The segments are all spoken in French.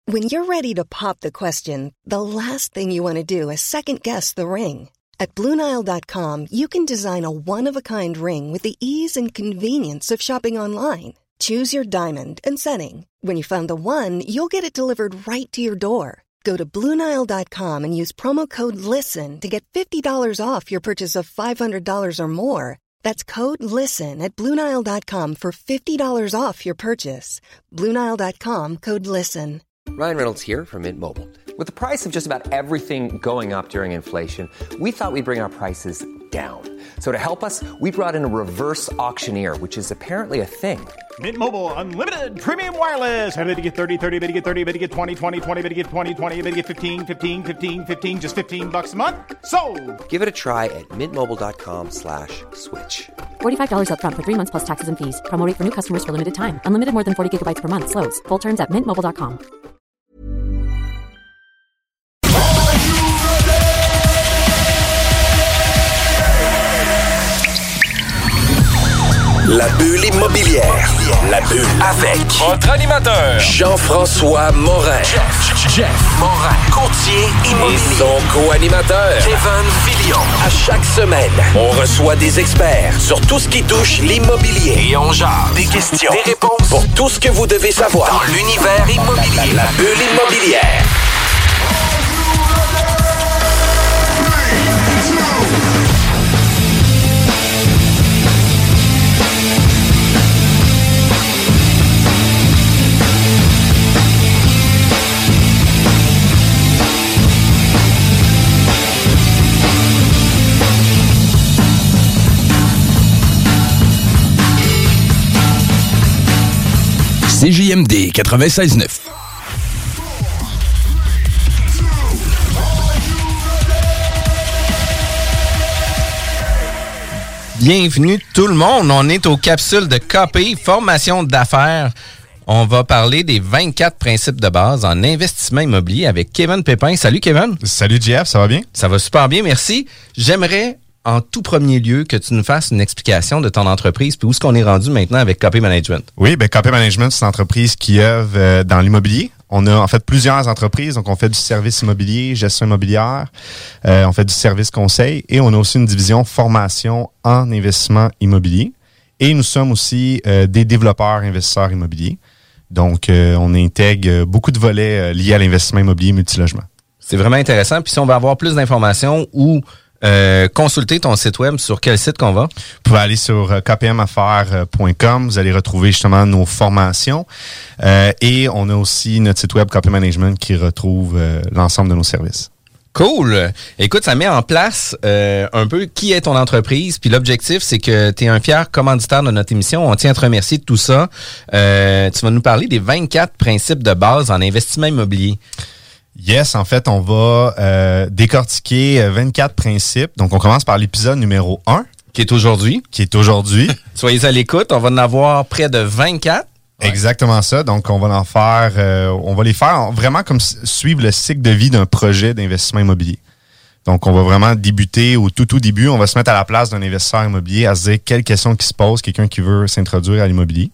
When you're ready to pop the question, the last thing you want to do is second-guess the ring. At BlueNile.com, you can design a one-of-a-kind ring with the ease and convenience of shopping online. Choose your diamond and setting. When you find the one, you'll get it delivered right to your door. Go to BlueNile.com and use promo code LISTEN to get $50 off your purchase of $500 or more. That's code LISTEN at BlueNile.com for $50 off your purchase. BlueNile.com, code LISTEN. Ryan Reynolds here from Mint Mobile. With the price of just about everything going up during inflation, we thought we'd bring our prices down. So to help us, we brought in a reverse auctioneer, which is apparently a thing. Mint Mobile Unlimited Premium Wireless. How to get 30, 30, how to get 30, how to get 20, 20, 20, how to get 20, 20, how to get 15, 15, 15, 15, just $15 a month? Sold! Give it a try at mintmobile.com/switch. $45 up front for 3 months plus taxes and fees. Promo rate for new customers for limited time. Unlimited more than 40 gigabytes per month. Slows full terms at mintmobile.com. La bulle immobilière. La bulle avec votre animateur Jean-François Morin. Jeff Morin. Courtier immobilier. Et son co-animateur Kevin Filion. À chaque semaine, on reçoit des experts sur tout ce qui touche l'immobilier. Et on jase des questions, des réponses pour tout ce que vous devez savoir dans l'univers immobilier. La bulle immobilière. CJMD 96.9. Bienvenue tout le monde, on est aux capsules de KP, formation d'affaires. On va parler des 24 principes de base en investissement immobilier avec Kevin Pépin. Salut Kevin. Salut Jeff, ça va bien? Ça va super bien, merci. J'aimerais en tout premier lieu que tu nous fasses une explication de ton entreprise puis où est-ce qu'on est rendu maintenant avec KP Management. Oui, KP Management, c'est une entreprise qui œuvre dans l'immobilier. On a en fait plusieurs entreprises, donc on fait du service immobilier, gestion immobilière, on fait du service conseil et on a aussi une division formation en investissement immobilier. Et nous sommes aussi des développeurs investisseurs immobiliers. Donc, on intègre beaucoup de volets liés à l'investissement immobilier multilogement. C'est vraiment intéressant. Puis si on veut avoir plus d'informations ou consulter ton site web, sur quel site qu'on va? Vous pouvez aller sur kpmaffaires.com. Vous allez retrouver justement nos formations. Et on a aussi notre site web KP Management qui retrouve l'ensemble de nos services. Cool! Écoute, ça met en place un peu qui est ton entreprise. Puis l'objectif, c'est que tu es un fier commanditaire de notre émission. On tient à te remercier de tout ça. Tu vas nous parler des 24 principes de base en investissement immobilier. Yes, en fait, on va décortiquer 24 principes. Donc, on commence par l'épisode numéro 1. Qui est aujourd'hui. Soyez à l'écoute. On va en avoir près de 24. Ouais. Exactement ça. Donc, on va les faire vraiment comme suivre le cycle de vie d'un projet d'investissement immobilier. Donc, on va vraiment débuter au tout début. On va se mettre à la place d'un investisseur immobilier à se dire quelles questions qui se posent, quelqu'un qui veut s'introduire à l'immobilier.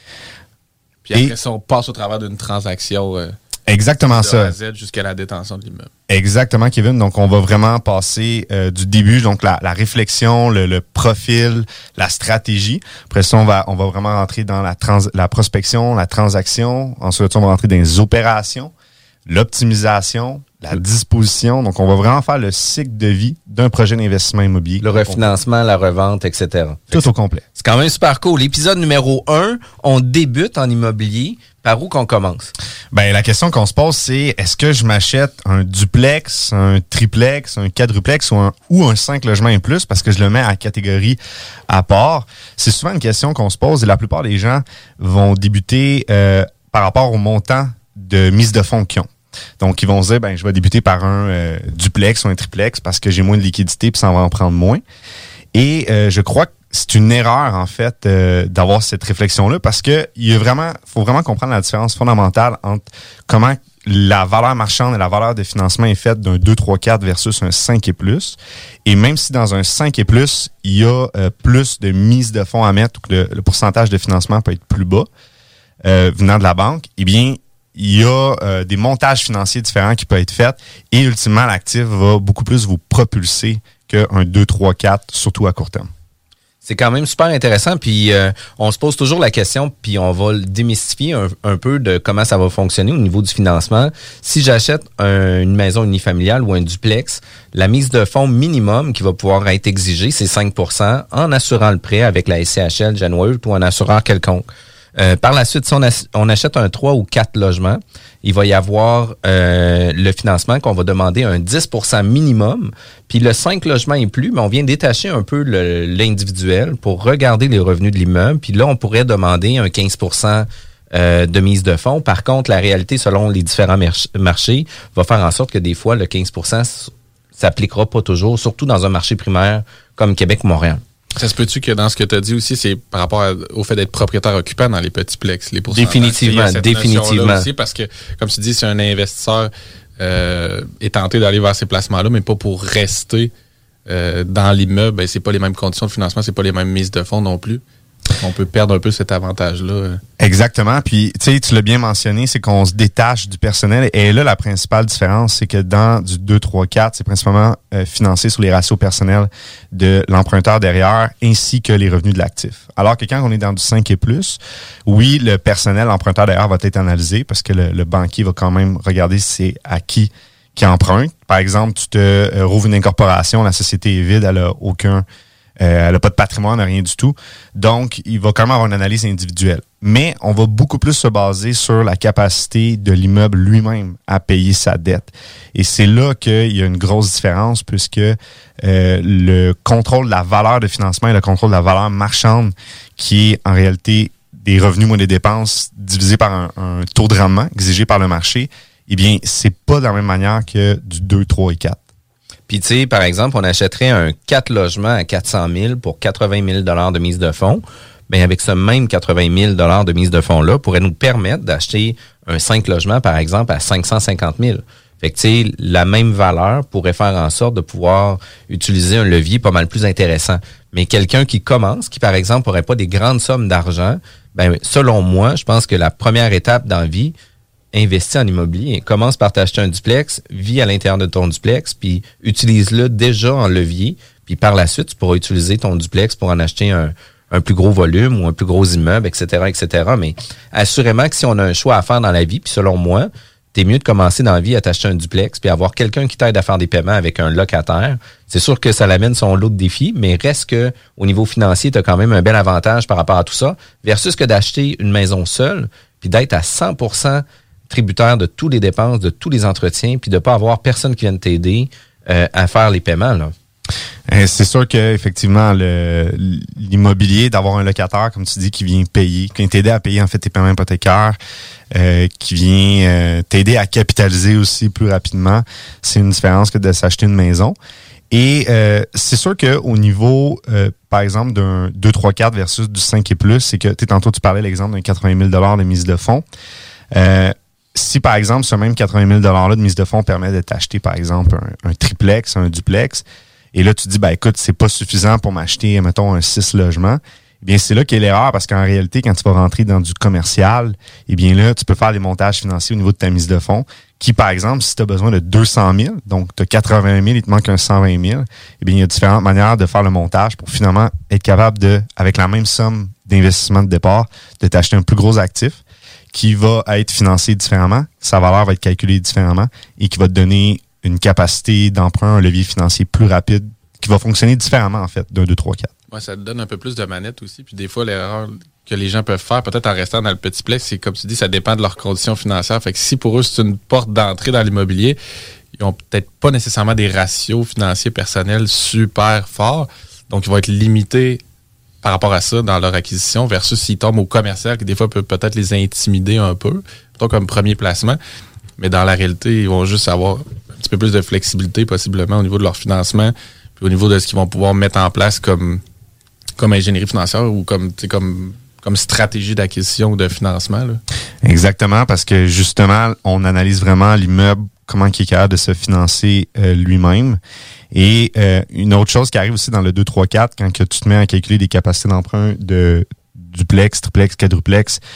Puis après ça, on passe au travers d'une transaction. Exactement de ça. A à Z jusqu'à la détention de l'immeuble. Exactement, Kevin. Donc, on va vraiment passer du début, donc la réflexion, le profil, la stratégie. Après ça, on va vraiment rentrer dans la prospection, la transaction. Ensuite, on va rentrer dans les opérations, l'optimisation, la disposition. Donc, on va vraiment faire le cycle de vie d'un projet d'investissement immobilier. Le refinancement, la revente, etc. Tout au complet. C'est quand même super cool. L'épisode numéro 1, on débute en immobilier. Par où qu'on commence? La question qu'on se pose, c'est est-ce que je m'achète un duplex, un triplex, un quadruplex ou un 5 logements et plus parce que je le mets à catégorie à part? C'est souvent une question qu'on se pose et la plupart des gens vont débuter par rapport au montant de mise de fonds qu'ils ont. Donc, ils vont se dire, je vais débuter par un duplex ou un triplex parce que j'ai moins de liquidité puis ça va en prendre moins. Et je crois que c'est une erreur, en fait, d'avoir cette réflexion-là parce que faut vraiment comprendre la différence fondamentale entre comment la valeur marchande et la valeur de financement est faite d'un 2, 3, 4 versus un 5 et plus. Et même si dans un 5 et plus, il y a plus de mise de fonds à mettre ou que le pourcentage de financement peut être plus bas venant de la banque, eh bien, il y a des montages financiers différents qui peuvent être faits et ultimement, l'actif va beaucoup plus vous propulser qu'un 2, 3, 4, surtout à court terme. C'est quand même super intéressant, puis on se pose toujours la question, puis on va le démystifier un peu de comment ça va fonctionner au niveau du financement. Si j'achète une maison unifamiliale ou un duplex, la mise de fonds minimum qui va pouvoir être exigée, c'est 5% en assurant le prêt avec la SCHL, Genworth ou un assureur quelconque. Par la suite, si on achète un 3 ou 4 logements, il va y avoir le financement qu'on va demander un 10% minimum. Puis le 5 logements et plus, mais on vient détacher un peu l'individuel pour regarder les revenus de l'immeuble. Puis là, on pourrait demander un 15% de mise de fonds. Par contre, la réalité, selon les différents marchés, va faire en sorte que des fois, le 15% s'appliquera pas toujours, surtout dans un marché primaire comme Québec-Montréal. Ça se peut-tu que dans ce que tu as dit aussi, c'est par rapport au fait d'être propriétaire occupant dans les petits plex, les pourcentages? Définitivement. Aussi parce que, comme tu dis, si un investisseur est tenté d'aller vers ces placements-là, mais pas pour rester dans l'immeuble, ben, c'est pas les mêmes conditions de financement, c'est pas les mêmes mises de fonds non plus. On peut perdre un peu cet avantage-là. Exactement. Puis, tu sais, tu l'as bien mentionné, c'est qu'on se détache du personnel. Et là, la principale différence, c'est que dans du 2, 3, 4, c'est principalement financé sur les ratios personnels de l'emprunteur derrière, ainsi que les revenus de l'actif. Alors que quand on est dans du 5 et plus, oui, le personnel, l'emprunteur derrière va être analysé parce que le banquier va quand même regarder si c'est à qui emprunte. Par exemple, tu te rouvres une incorporation, la société est vide, elle n'a pas de patrimoine, rien du tout. Donc, il va quand même avoir une analyse individuelle. Mais on va beaucoup plus se baser sur la capacité de l'immeuble lui-même à payer sa dette. Et c'est là qu'il y a une grosse différence puisque le contrôle de la valeur de financement et le contrôle de la valeur marchande qui est en réalité des revenus moins des dépenses divisé par un taux de rendement exigé par le marché, eh bien, c'est pas de la même manière que du 2, 3 et 4. Puis, tu sais, par exemple, on achèterait un 4 logements à 400 000 pour 80 000 de mise de fonds. Bien, avec ce même 80 000 de mise de fonds-là, pourrait nous permettre d'acheter un 5 logements, par exemple, à 550 000. Fait que, tu sais, la même valeur pourrait faire en sorte de pouvoir utiliser un levier pas mal plus intéressant. Mais quelqu'un qui commence, qui, par exemple, n'aurait pas des grandes sommes d'argent, ben, selon moi, je pense que la première étape dans la vie, investis en immobilier. Commence par t'acheter un duplex, vis à l'intérieur de ton duplex, puis utilise-le déjà en levier. Puis par la suite, tu pourras utiliser ton duplex pour en acheter un plus gros volume ou un plus gros immeuble, etc., etc. Mais assurément que si on a un choix à faire dans la vie, puis selon moi, t'es mieux de commencer dans la vie à t'acheter un duplex puis avoir quelqu'un qui t'aide à faire des paiements avec un locataire. C'est sûr que ça l'amène son lot de défis, mais reste que au niveau financier, tu as quand même un bel avantage par rapport à tout ça, versus que d'acheter une maison seule puis d'être à 100% tributaire de toutes les dépenses, de tous les entretiens, puis de pas avoir personne qui vienne t'aider à faire les paiements, là. C'est sûr que effectivement l'immobilier, d'avoir un locataire, comme tu dis, qui vient payer, qui vient t'aider à payer en fait tes paiements hypothécaires, qui vient t'aider à capitaliser aussi plus rapidement, c'est une différence que de s'acheter une maison. Et c'est sûr que au niveau, par exemple, d'un 2, 3, 4 versus du 5 et plus, c'est que tantôt tu parlais l'exemple d'un 80 000 de mise de fonds. Si, par exemple, ce même 80 000 $-là de mise de fonds permet de t'acheter, par exemple, un triplex, un duplex, et là, tu dis, ben écoute, c'est pas suffisant pour m'acheter, mettons, un 6 logements, eh bien, c'est là qu'est l'erreur, parce qu'en réalité, quand tu vas rentrer dans du commercial, eh bien là, tu peux faire des montages financiers au niveau de ta mise de fonds, qui, par exemple, si tu as besoin de 200 000, donc tu as 80 000, il te manque un 120 000, eh bien, il y a différentes manières de faire le montage pour finalement être capable de, avec la même somme d'investissement de départ, de t'acheter un plus gros actif, qui va être financé différemment, sa valeur va être calculée différemment et qui va te donner une capacité d'emprunt, un levier financier plus rapide, qui va fonctionner différemment, en fait, d'un 2, 3, 4. Ouais, ça te donne un peu plus de manette aussi. Puis des fois, l'erreur que les gens peuvent faire, peut-être en restant dans le petit plex, c'est comme tu dis, ça dépend de leurs conditions financières. Fait que si pour eux, c'est une porte d'entrée dans l'immobilier, ils ont peut-être pas nécessairement des ratios financiers personnels super forts. Donc, ils vont être limités par rapport à ça dans leur acquisition versus s'ils tombent au commercial qui des fois peut peut-être les intimider un peu, plutôt comme premier placement. Mais dans la réalité, ils vont juste avoir un petit peu plus de flexibilité possiblement au niveau de leur financement puis au niveau de ce qu'ils vont pouvoir mettre en place comme ingénierie financière ou comme stratégie d'acquisition ou de financement, là. Exactement, parce que justement, on analyse vraiment l'immeuble, comment il est capable de se financer lui-même. Et une autre chose qui arrive aussi dans le 2, 3, 4, quand que tu te mets à calculer des capacités d'emprunt de duplex, triplex, quadruplex,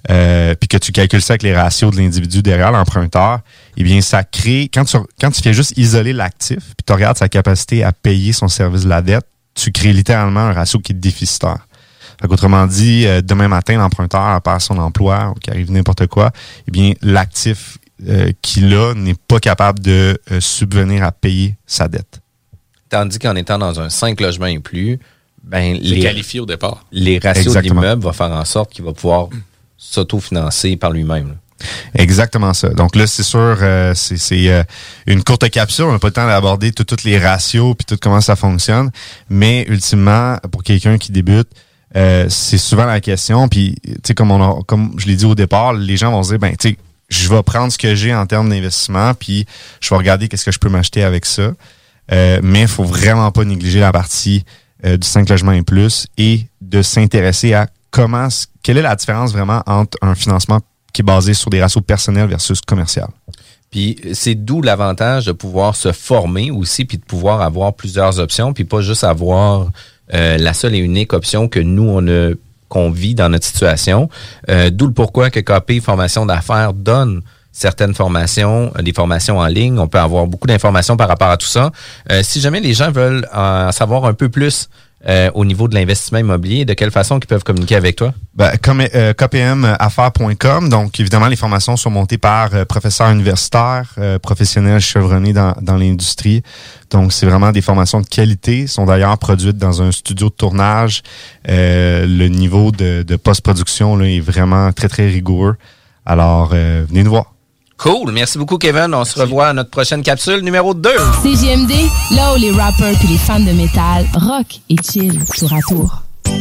puis que tu calcules ça avec les ratios de l'individu derrière l'emprunteur, eh bien, ça crée, quand tu fais juste isoler l'actif, puis tu regardes sa capacité à payer son service de la dette, tu crées littéralement un ratio qui est déficitaire. Fait qu'autrement dit, demain matin, l'emprunteur perd son emploi ou qu'il arrive n'importe quoi, eh bien, l'actif qu'il a n'est pas capable de subvenir à payer sa dette. Tandis qu'en étant dans un 5 logements et plus, ben, c'est qualifié au départ. Les ratios Exactement. de l'immeuble vont faire en sorte qu'il va pouvoir s'autofinancer par lui-même. Là. Exactement ça. Donc là, c'est sûr, c'est une courte capsule. On n'a pas le temps d'aborder tous les ratios puis tout comment ça fonctionne. Mais ultimement, pour quelqu'un qui débute, c'est souvent la question. Puis, tu sais, comme je l'ai dit au départ, les gens vont se dire, ben, tu sais, je vais prendre ce que j'ai en termes d'investissement, puis je vais regarder qu'est-ce que je peux m'acheter avec ça. Mais il faut vraiment pas négliger la partie du 5 logements et plus et de s'intéresser à quelle est la différence vraiment entre un financement qui est basé sur des ratios personnels versus commercial. Puis c'est d'où l'avantage de pouvoir se former aussi, puis de pouvoir avoir plusieurs options, puis pas juste avoir la seule et unique option que nous, qu'on vit dans notre situation. D'où le pourquoi que KP Formation d'affaires donne certaines formations, des formations en ligne. On peut avoir beaucoup d'informations par rapport à tout ça. Si jamais les gens veulent en savoir un peu plus au niveau de l'investissement immobilier, de quelle façon ils peuvent communiquer avec toi? Comme kpmaffaires.com. Donc, évidemment, les formations sont montées par professeurs universitaires, professionnels chevronnés dans l'industrie. Donc, c'est vraiment des formations de qualité. Sont d'ailleurs produites dans un studio de tournage. Le niveau de post-production là, est vraiment très, très rigoureux. Alors, venez nous voir. Cool. Merci beaucoup, Kevin. On se revoit à notre prochaine capsule numéro 2. CJMD, là où les rappers puis les fans de métal rock et chill tour à tour.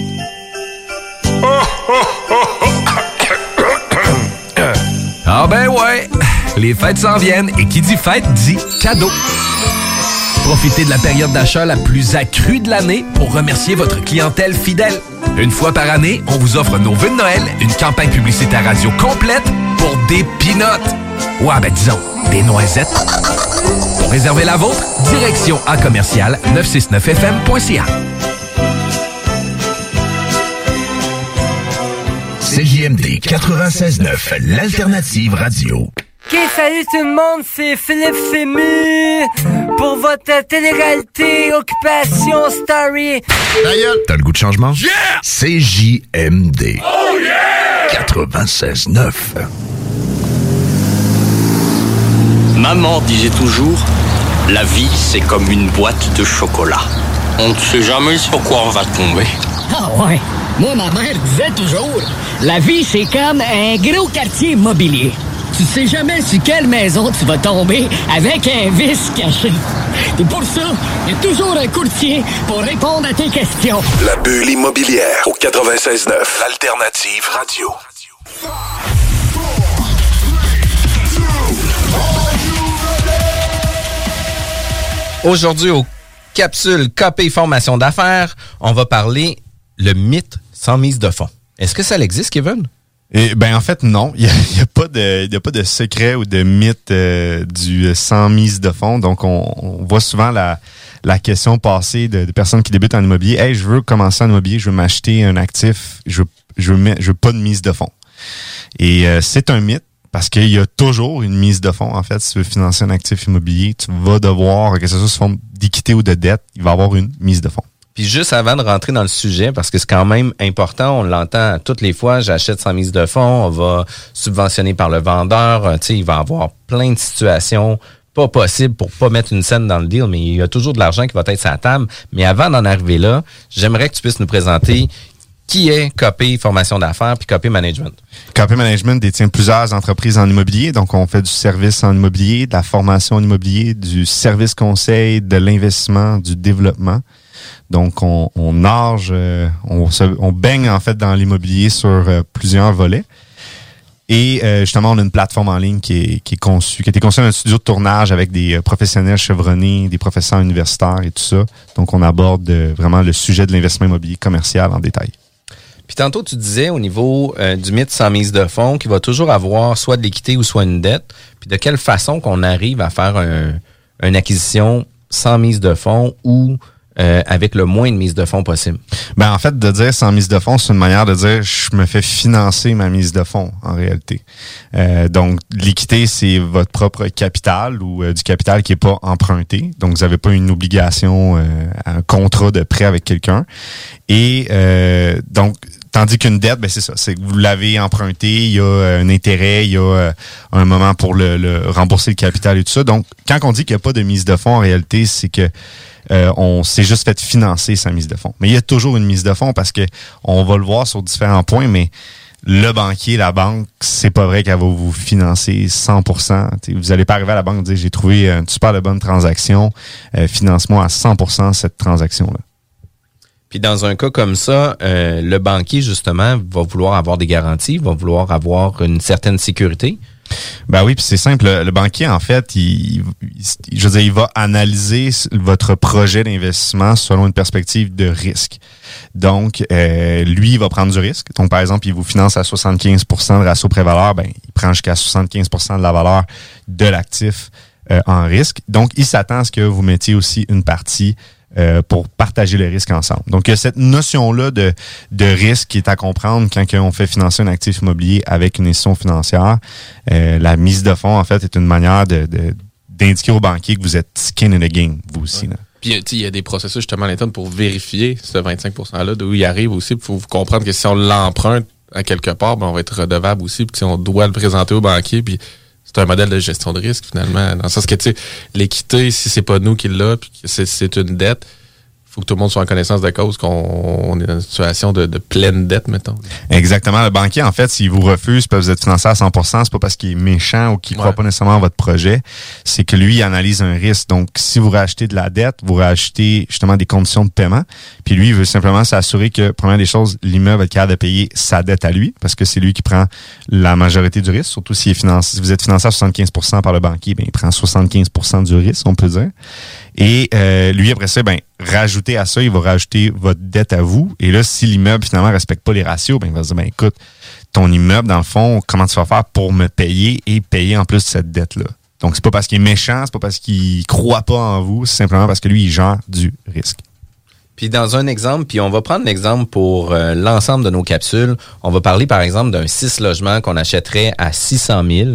Ah ben ouais, les fêtes s'en viennent et qui dit fête dit cadeau. Profitez de la période d'achat la plus accrue de l'année pour remercier votre clientèle fidèle. Une fois par année, on vous offre nos vœux de Noël, une campagne publicitaire radio complète pour des peanuts. Ouais, ben disons, des noisettes. Pour réserver la vôtre, direction à commercial 969fm.ca. CJMD 96.9, l'alternative radio. Ok, salut tout le monde, c'est Philippe Fému pour votre télé-réalité Occupation Story. D'ailleurs, t'as le goût de changement? Yeah! CJMD. Oh yeah! 96.9. Maman disait toujours, la vie c'est comme une boîte de chocolat. On ne sait jamais sur quoi on va tomber. Ah ouais, moi ma mère disait toujours, la vie c'est comme un gros quartier immobilier. Tu sais jamais sur quelle maison tu vas tomber avec un vice caché. Et pour ça, il y a toujours un courtier pour répondre à tes questions. La bulle immobilière au 96.9, l'alternative radio. Aujourd'hui, au capsule KP Formation d'affaires, on va parler le mythe sans mise de fonds. Est-ce que ça existe, Kevin? Et ben en fait non, il y a pas de secret ou de mythe du sans mise de fonds. Donc on voit souvent la question passer de personnes qui débutent en immobilier. Hey, je veux commencer en immobilier, je veux m'acheter un actif, je veux pas de mise de fonds. Et c'est un mythe parce qu'il y a toujours une mise de fonds. En fait, si tu veux financer un actif immobilier, tu vas devoir, que ce soit sous forme d'équité ou de dette, il va y avoir une mise de fonds. Puis juste avant de rentrer dans le sujet, parce que c'est quand même important, on l'entend toutes les fois, j'achète sans mise de fonds, on va subventionner par le vendeur, tu sais, il va y avoir plein de situations pas possibles pour pas mettre une scène dans le deal, mais il y a toujours de l'argent qui va être sur la table. Mais avant d'en arriver là, j'aimerais que tu puisses nous présenter qui est KP Formation d'affaires puis KP Management. KP Management détient plusieurs entreprises en immobilier. Donc, on fait du service en immobilier, de la formation en immobilier, du service conseil, de l'investissement, du développement. Donc, on nage, on baigne en fait dans l'immobilier sur plusieurs volets. Et justement, on a une plateforme en ligne qui a été conçue dans un studio de tournage avec des professionnels chevronnés, des professeurs universitaires et tout ça. Donc, on aborde vraiment le sujet de l'investissement immobilier commercial en détail. Puis tantôt, tu disais au niveau du mythe sans mise de fonds qu'il va toujours avoir soit de l'équité ou soit une dette. Puis de quelle façon qu'on arrive à faire une acquisition sans mise de fonds ou avec le moins de mise de fonds possible? Ben en fait, de dire sans mise de fonds, c'est une manière de dire je me fais financer ma mise de fonds en réalité. Donc l'équité, c'est votre propre capital ou du capital qui est pas emprunté. Donc vous n'avez pas une obligation, un contrat de prêt avec quelqu'un. Et donc tandis qu'une dette, ben c'est ça, c'est que vous l'avez emprunté, il y a un intérêt, il y a un moment pour le rembourser le capital et tout ça. Donc quand on dit qu'il n'y a pas de mise de fonds en réalité, c'est que on s'est juste fait financer sa mise de fonds. Mais il y a toujours une mise de fonds parce que on va le voir sur différents points, mais le banquier, la banque, c'est pas vrai qu'elle va vous financer 100%. T'sais, vous allez pas arriver à la banque et dire j'ai trouvé une super bonne transaction, finance-moi à 100% cette transaction-là. Puis dans un cas comme ça, le banquier, justement, va vouloir avoir des garanties, va vouloir avoir une certaine sécurité. Ben oui, puis c'est simple. Le banquier, en fait, il va analyser votre projet d'investissement selon une perspective de risque. Donc, lui, il va prendre du risque. Donc, par exemple, il vous finance à 75% de ratio pré-valeur, ben, il prend jusqu'à 75% de la valeur de l'actif en risque. Donc, il s'attend à ce que vous mettiez aussi une partie pour partager le risque ensemble. Donc, il y a cette notion-là de risque qui est à comprendre quand on fait financer un actif immobilier avec une institution financière. La mise de fonds, en fait, est une manière d'indiquer aux banquiers que vous êtes skin in the game, vous aussi. Là. Puis, il y a des processus justement à l'interne pour vérifier ce 25%-là, d'où il arrive aussi. Il faut comprendre que si on l'emprunte à quelque part, ben, on va être redevable aussi. Puis, on doit le présenter au banquier. Puis, c'est un modèle de gestion de risque, finalement. Dans le sens que, tu sais, l'équité, si c'est pas nous qui l'a, puis que c'est une dette, faut que tout le monde soit en connaissance de cause qu'on est dans une situation de pleine dette, mettons. Exactement. Le banquier, en fait, s'il vous refuse parce que vous êtes financé à 100%, c'est pas parce qu'il est méchant ou qu'il croit pas nécessairement à votre projet. C'est que lui, il analyse un risque. Donc, si vous rachetez de la dette, vous rachetez justement des conditions de paiement. Puis lui, il veut simplement s'assurer que, première des choses, l'immeuble est capable de payer sa dette à lui, parce que c'est lui qui prend la majorité du risque. Surtout s'il est financé, si vous êtes financé à 75% par le banquier, ben, il prend 75% du risque, on peut dire. Et lui, après ça, ben, rajouter à ça, il va rajouter votre dette à vous. Et là, si l'immeuble, finalement, respecte pas les ratios, ben, il va se dire, ben, écoute, ton immeuble, dans le fond, comment tu vas faire pour me payer et payer en plus cette dette-là? Donc, c'est pas parce qu'il est méchant, c'est pas parce qu'il croit pas en vous, c'est simplement parce que lui, il gère du risque. Puis dans un exemple, puis on va prendre l'exemple pour l'ensemble de nos capsules. On va parler, par exemple, d'un 6 logements qu'on achèterait à 600 000.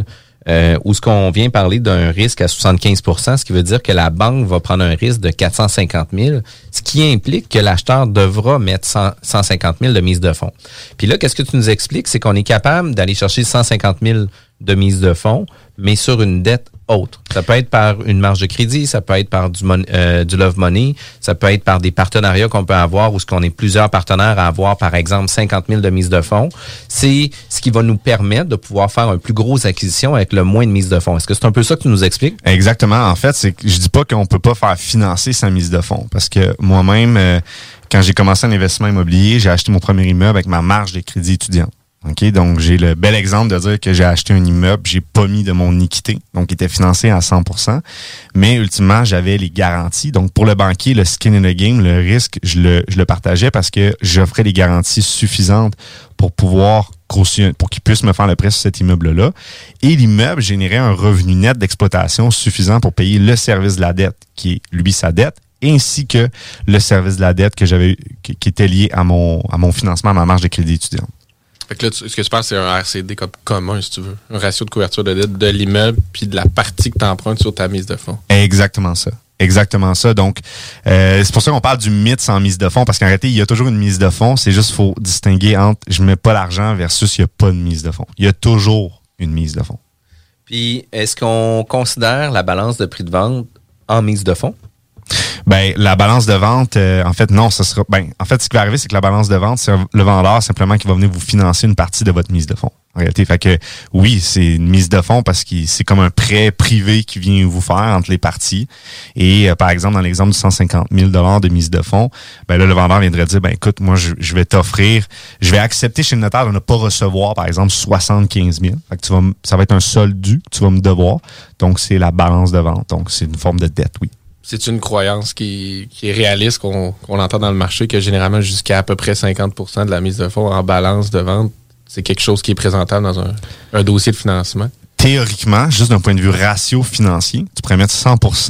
Où ce qu'on vient parler d'un risque à 75%, ce qui veut dire que la banque va prendre un risque de 450 000, ce qui implique que l'acheteur devra mettre 150 000 de mise de fonds. Puis là, qu'est-ce que tu nous expliques? C'est qu'on est capable d'aller chercher 150 000 de mise de fonds, mais sur une dette autre. Ça peut être par une marge de crédit, ça peut être par du love money, ça peut être par des partenariats qu'on peut avoir où ce qu'on est plusieurs partenaires à avoir, par exemple, 50 000 de mise de fonds. C'est ce qui va nous permettre de pouvoir faire une plus grosse acquisition avec le moins de mise de fonds. Est-ce que c'est un peu ça que tu nous expliques? Exactement. En fait, c'est que je dis pas qu'on peut pas faire financer sa mise de fonds, parce que moi-même, quand j'ai commencé un investissement immobilier, j'ai acheté mon premier immeuble avec ma marge de crédit étudiant. OK, donc j'ai le bel exemple de dire que j'ai acheté un immeuble, j'ai pas mis de mon équité, donc il était financé à 100%, mais ultimement, j'avais les garanties. Donc pour le banquier, le skin in the game, le risque, je le partageais parce que j'offrais les garanties suffisantes pour pouvoir grossir, pour qu'il puisse me faire le prêt sur cet immeuble-là. Et l'immeuble générait un revenu net d'exploitation suffisant pour payer le service de la dette, qui est lui sa dette, ainsi que le service de la dette que j'avais, qui était lié à mon financement, à ma marge de crédit étudiant. Fait que là, ce que tu penses, c'est un RCD comme commun, si tu veux. Un ratio de couverture de dette de l'immeuble puis de la partie que tu empruntes sur ta mise de fonds. Exactement ça. Exactement ça. Donc, c'est pour ça qu'on parle du mythe sans mise de fonds, parce qu'en réalité, il y a toujours une mise de fonds. C'est juste qu'il faut distinguer entre je mets pas l'argent versus il n'y a pas de mise de fonds. Il y a toujours une mise de fonds. Puis, est-ce qu'on considère la balance de prix de vente en mise de fonds? Ben, la balance de vente, en fait, non, ce sera, en fait, ce qui va arriver, c'est que la balance de vente, c'est le vendeur simplement qui va venir vous financer une partie de votre mise de fonds. En réalité, fait que, oui, c'est une mise de fonds parce que c'est comme un prêt privé qui vient vous faire entre les parties. Et, par exemple, dans l'exemple du 150 000 $ de mise de fonds, ben là, le vendeur viendrait dire, ben, écoute, moi, je vais t'offrir, je vais accepter chez le notaire de ne pas recevoir, par exemple, 75 000. Fait que ça va être un solde dû que tu vas me devoir. Donc, c'est la balance de vente. Donc, c'est une forme de dette, oui. C'est une croyance qui est réaliste, qu'on entend dans le marché, que généralement jusqu'à à peu près 50% de la mise de fonds en balance de vente, c'est quelque chose qui est présentable dans un dossier de financement? Théoriquement, juste d'un point de vue ratio financier, tu pourrais mettre 100%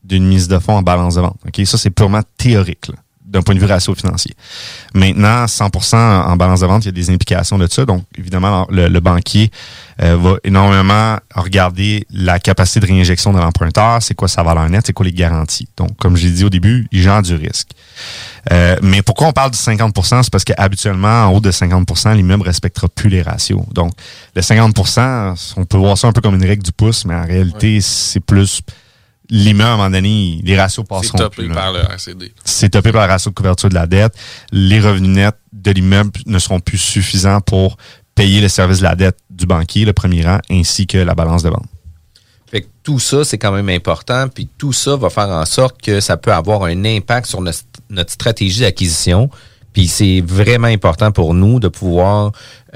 d'une mise de fonds en balance de vente. Okay? Ça, c'est purement théorique, là, d'un point de vue ratio financier. Maintenant, 100% en balance de vente, il y a des implications de ça. Donc, évidemment, le banquier va énormément regarder la capacité de réinjection de l'emprunteur, c'est quoi sa valeur nette, c'est quoi les garanties. Donc, comme j'ai dit au début, il gère du risque. Mais pourquoi on parle du 50%? C'est parce qu'habituellement, en haut de 50%, l'immeuble ne respectera plus les ratios. Donc, le 50%, on peut voir ça un peu comme une règle du pouce, mais en réalité, c'est plus... L'immeuble, à un moment donné, les ratios passeront plus. C'est topé par le RCD. C'est topé par le ratio de couverture de la dette. Les revenus nets de l'immeuble ne seront plus suffisants pour payer le service de la dette du banquier, le premier rang, ainsi que la balance de vente. Fait que tout ça, c'est quand même important, puis tout ça va faire en sorte que ça peut avoir un impact sur notre stratégie d'acquisition. Puis c'est vraiment important pour nous de pouvoir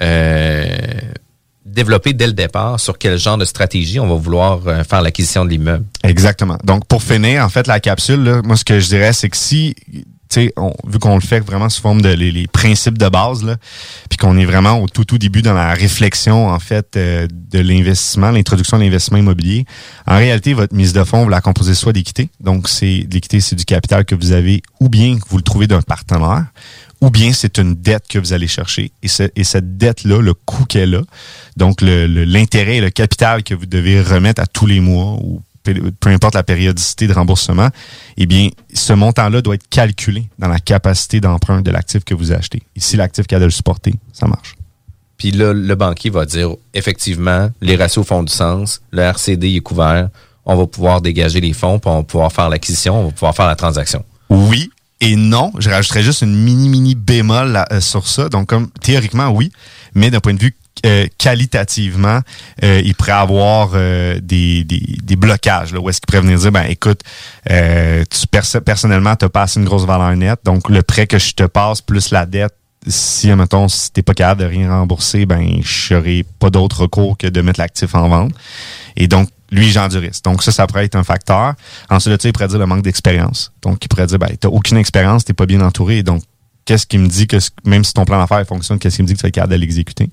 développer dès le départ sur quel genre de stratégie on va vouloir faire l'acquisition de l'immeuble. Exactement. Donc, pour finir, en fait, la capsule, là, moi, ce que je dirais, c'est que si, tu sais, vu qu'on le fait vraiment sous forme de les principes de base, là, puis qu'on est vraiment au tout début dans la réflexion, en fait, de l'investissement, l'introduction de l'investissement immobilier, en réalité, votre mise de fonds, vous la composez soit d'équité. Donc, l'équité, c'est du capital que vous avez, ou bien que vous le trouvez d'un partenaire, ou bien c'est une dette que vous allez chercher. Et cette dette-là, le coût qu'elle a, donc l'intérêt et le capital que vous devez remettre à tous les mois, ou peu importe la périodicité de remboursement, eh bien, ce montant-là doit être calculé dans la capacité d'emprunt de l'actif que vous achetez. Et si l'actif qui a de le supporter, ça marche. Puis là, le banquier va dire, effectivement, les ratios font du sens, le RCD est couvert, on va pouvoir dégager les fonds, puis on va pouvoir faire l'acquisition, on va pouvoir faire la transaction. Oui. Et non, je rajouterais juste une mini bémol là, sur ça. Donc, comme théoriquement, oui, mais d'un point de vue qualitativement, il pourrait avoir des blocages là, où est-ce qu'il pourrait venir dire, ben écoute, personnellement, tu as passé une grosse valeur nette, donc le prêt que je te passe plus la dette, si, admettons, si t'es pas capable de rien rembourser, ben je n'aurai pas d'autre recours que de mettre l'actif en vente. Et donc, lui, il gère du risque. Donc, ça pourrait être un facteur. Ensuite, il pourrait dire le manque d'expérience. Donc, il pourrait dire, ben, t'as aucune expérience, t'es pas bien entouré. Donc, qu'est-ce qui me dit que, même si ton plan d'affaires fonctionne, qu'est-ce qui me dit que tu vas être capable de l'exécuter?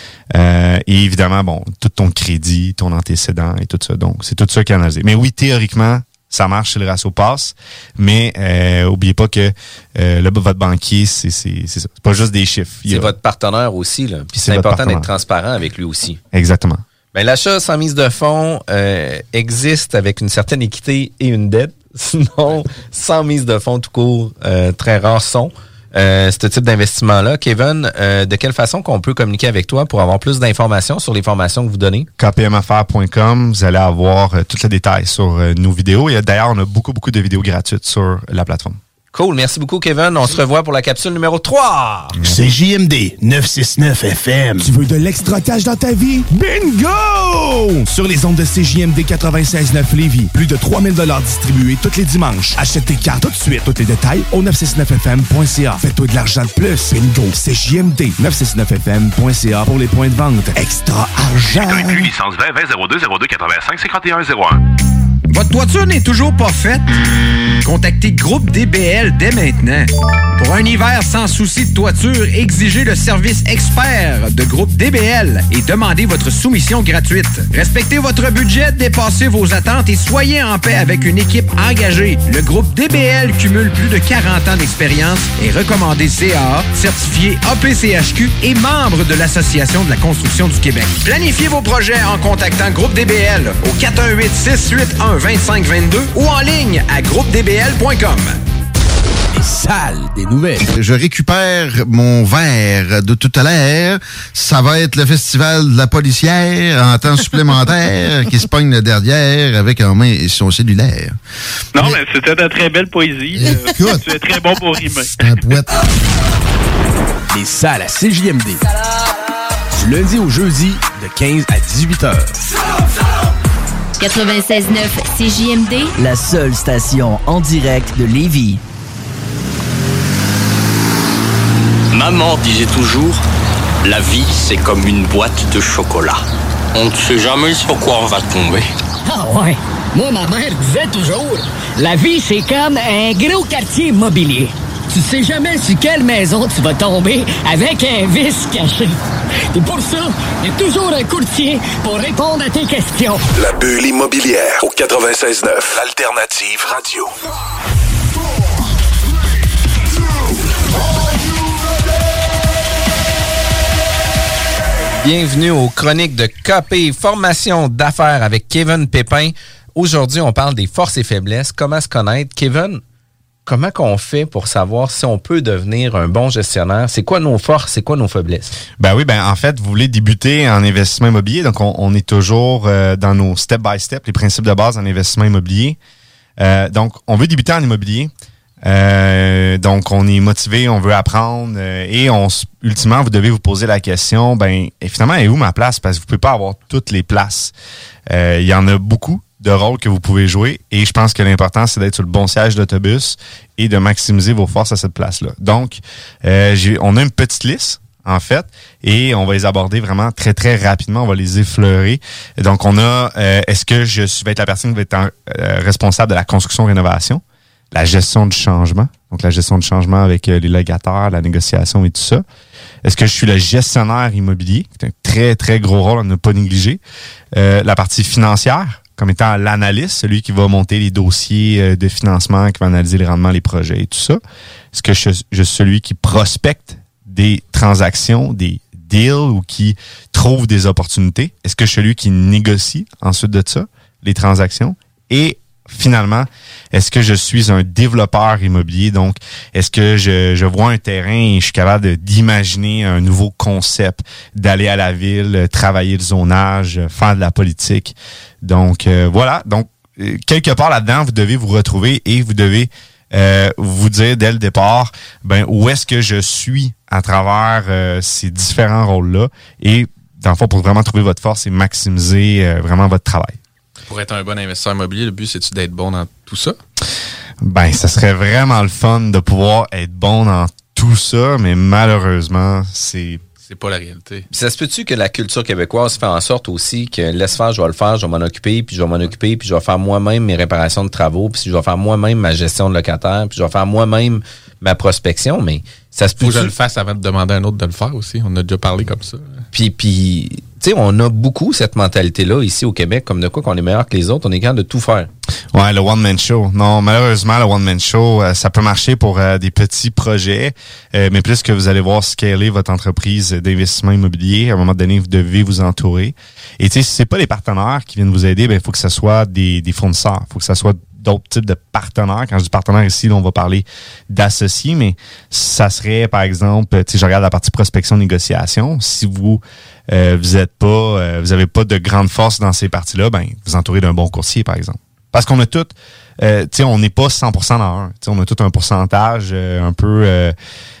Et évidemment, bon, tout ton crédit, ton antécédent et tout ça. Donc, c'est tout ça qui est analysé. Mais oui, théoriquement, ça marche si le ratio passe. Mais, oubliez pas que, votre banquier, c'est ça. C'est pas juste des chiffres. C'est votre partenaire aussi, là. Puis c'est important d'être transparent avec lui aussi. Exactement. Ben, l'achat sans mise de fonds existe avec une certaine équité et une dette. Sinon, sans mise de fonds tout court, très rares sont ce type d'investissement-là. Kevin, de quelle façon qu'on peut communiquer avec toi pour avoir plus d'informations sur les formations que vous donnez? kpmaffaires.com, vous allez avoir tous les détails sur nos vidéos. Et d'ailleurs, on a beaucoup de vidéos gratuites sur la plateforme. Cool, merci beaucoup Kevin. On se revoit pour la capsule numéro 3. C'est JMD 969 FM. Tu veux de l'extra cash dans ta vie? Bingo! Sur les ondes de CJMD 96.9 Lévis, plus de 3000 $ distribués tous les dimanches. Achète tes cartes tout de suite. Tous les détails au 969fm.ca. Fais-toi de l'argent de plus. Bingo! C'est JMD 969fm.ca pour les points de vente. Extra argent! Plus licence 20 02 85 51 01. Votre toiture n'est toujours pas faite? Contactez Groupe DBL dès maintenant. Pour un hiver sans souci de toiture, exigez le service expert de Groupe DBL et demandez votre soumission gratuite. Respectez votre budget, dépassez vos attentes et soyez en paix avec une équipe engagée. Le Groupe DBL cumule plus de 40 ans d'expérience et recommandé CAA, certifié APCHQ et membre de l'Association de la construction du Québec. Planifiez vos projets en contactant Groupe DBL au 418-681-2522 ou en ligne à groupedbl.com. Les salles des nouvelles. Je récupère mon verre de tout à l'heure. Ça va être le festival de la policière en temps supplémentaire qui se pogne le derrière avec en main son cellulaire. Non, mais c'était de très belle poésie. Écoute, tu es très bon pour rimer. C'est un poète. Les salles à CJMD. Du lundi au jeudi, de 15 à 18 heures. 96.9 CJMD. La seule station en direct de Lévis. Maman disait toujours, la vie c'est comme une boîte de chocolat. On ne sait jamais sur quoi on va tomber. Ah ouais, moi ma mère disait toujours, la vie c'est comme un gros quartier immobilier. Tu sais jamais sur quelle maison tu vas tomber avec un vice caché. Et pour ça, il y a toujours un courtier pour répondre à tes questions. La bulle immobilière au 96.9, l'alternative radio. Bienvenue aux chroniques de KP, formation d'affaires avec Kevin Pépin. Aujourd'hui, on parle des forces et faiblesses. Comment se connaître? Kevin, comment qu'on fait pour savoir si on peut devenir un bon gestionnaire? C'est quoi nos forces? C'est quoi nos faiblesses? Ben oui, en fait, vous voulez débuter en investissement immobilier. Donc, on est toujours dans nos step-by-step, les principes de base en investissement immobilier. Donc, on veut débuter en immobilier. Donc, on est motivé, on veut apprendre et ultimement, vous devez vous poser la question, et finalement, est où ma place? Parce que vous pouvez pas avoir toutes les places. Il y en a beaucoup de rôles que vous pouvez jouer et je pense que l'important, c'est d'être sur le bon siège d'autobus et de maximiser vos forces à cette place-là. Donc, on a une petite liste, en fait, et on va les aborder vraiment très, très rapidement. On va les effleurer. Donc, on a, est-ce que je vais être la personne qui va être responsable de la construction-rénovation? La gestion du changement, donc la gestion du changement avec les locataires, la négociation et tout ça. Est-ce que je suis le gestionnaire immobilier? C'est un très, très gros rôle à ne pas négliger. La partie financière, comme étant l'analyste, celui qui va monter les dossiers de financement, qui va analyser les rendements, les projets et tout ça. Est-ce que je suis celui qui prospecte des transactions, des deals ou qui trouve des opportunités? Est-ce que je suis celui qui négocie ensuite de ça, les transactions? Et finalement, est-ce que je suis un développeur immobilier? Donc, est-ce que je vois un terrain et je suis capable d'imaginer un nouveau concept, d'aller à la ville, travailler le zonage, faire de la politique? Donc, voilà. Donc, quelque part là-dedans, vous devez vous retrouver et vous devez vous dire dès le départ, où est-ce que je suis à travers ces différents rôles-là? Et, dans le fond, pour vraiment trouver votre force et maximiser vraiment votre travail. Pour être un bon investisseur immobilier, le but, c'est-tu d'être bon dans tout ça? Ça serait vraiment le fun de pouvoir être bon dans tout ça, mais malheureusement, c'est pas la réalité. Puis ça se peut-tu que la culture québécoise fait en sorte aussi que laisse faire, je vais le faire, je vais m'en occuper, puis je vais m'en occuper, puis je vais faire moi-même mes réparations de travaux, puis je vais faire moi-même ma gestion de locataire, puis je vais faire moi-même ma prospection, mais ça se peut. Faut que je le fasse avant de demander à un autre de le faire aussi. On a déjà parlé comme ça. Puis tu sais, on a beaucoup cette mentalité-là ici au Québec, comme de quoi qu'on est meilleur que les autres, on est capable de tout faire. Ouais, le one-man show. Non, malheureusement, le one-man show, ça peut marcher pour des petits projets, mais plus que vous allez voir scaler votre entreprise d'investissement immobilier, à un moment donné, vous devez vous entourer. Et tu sais, si c'est pas des partenaires qui viennent vous aider, il faut que ce soit des fournisseurs, il faut que ce soit d'autres types de partenaires. Quand je dis partenaires ici, là, on va parler d'associés, mais ça serait, par exemple, tu sais, je regarde la partie prospection-négociation. Si vous vous avez pas de grande force dans ces parties-là, vous entourez d'un bon courtier, par exemple. Parce qu'on a tout, tu sais, on n'est pas 100% dans un. Tu sais, on a tout un pourcentage un peu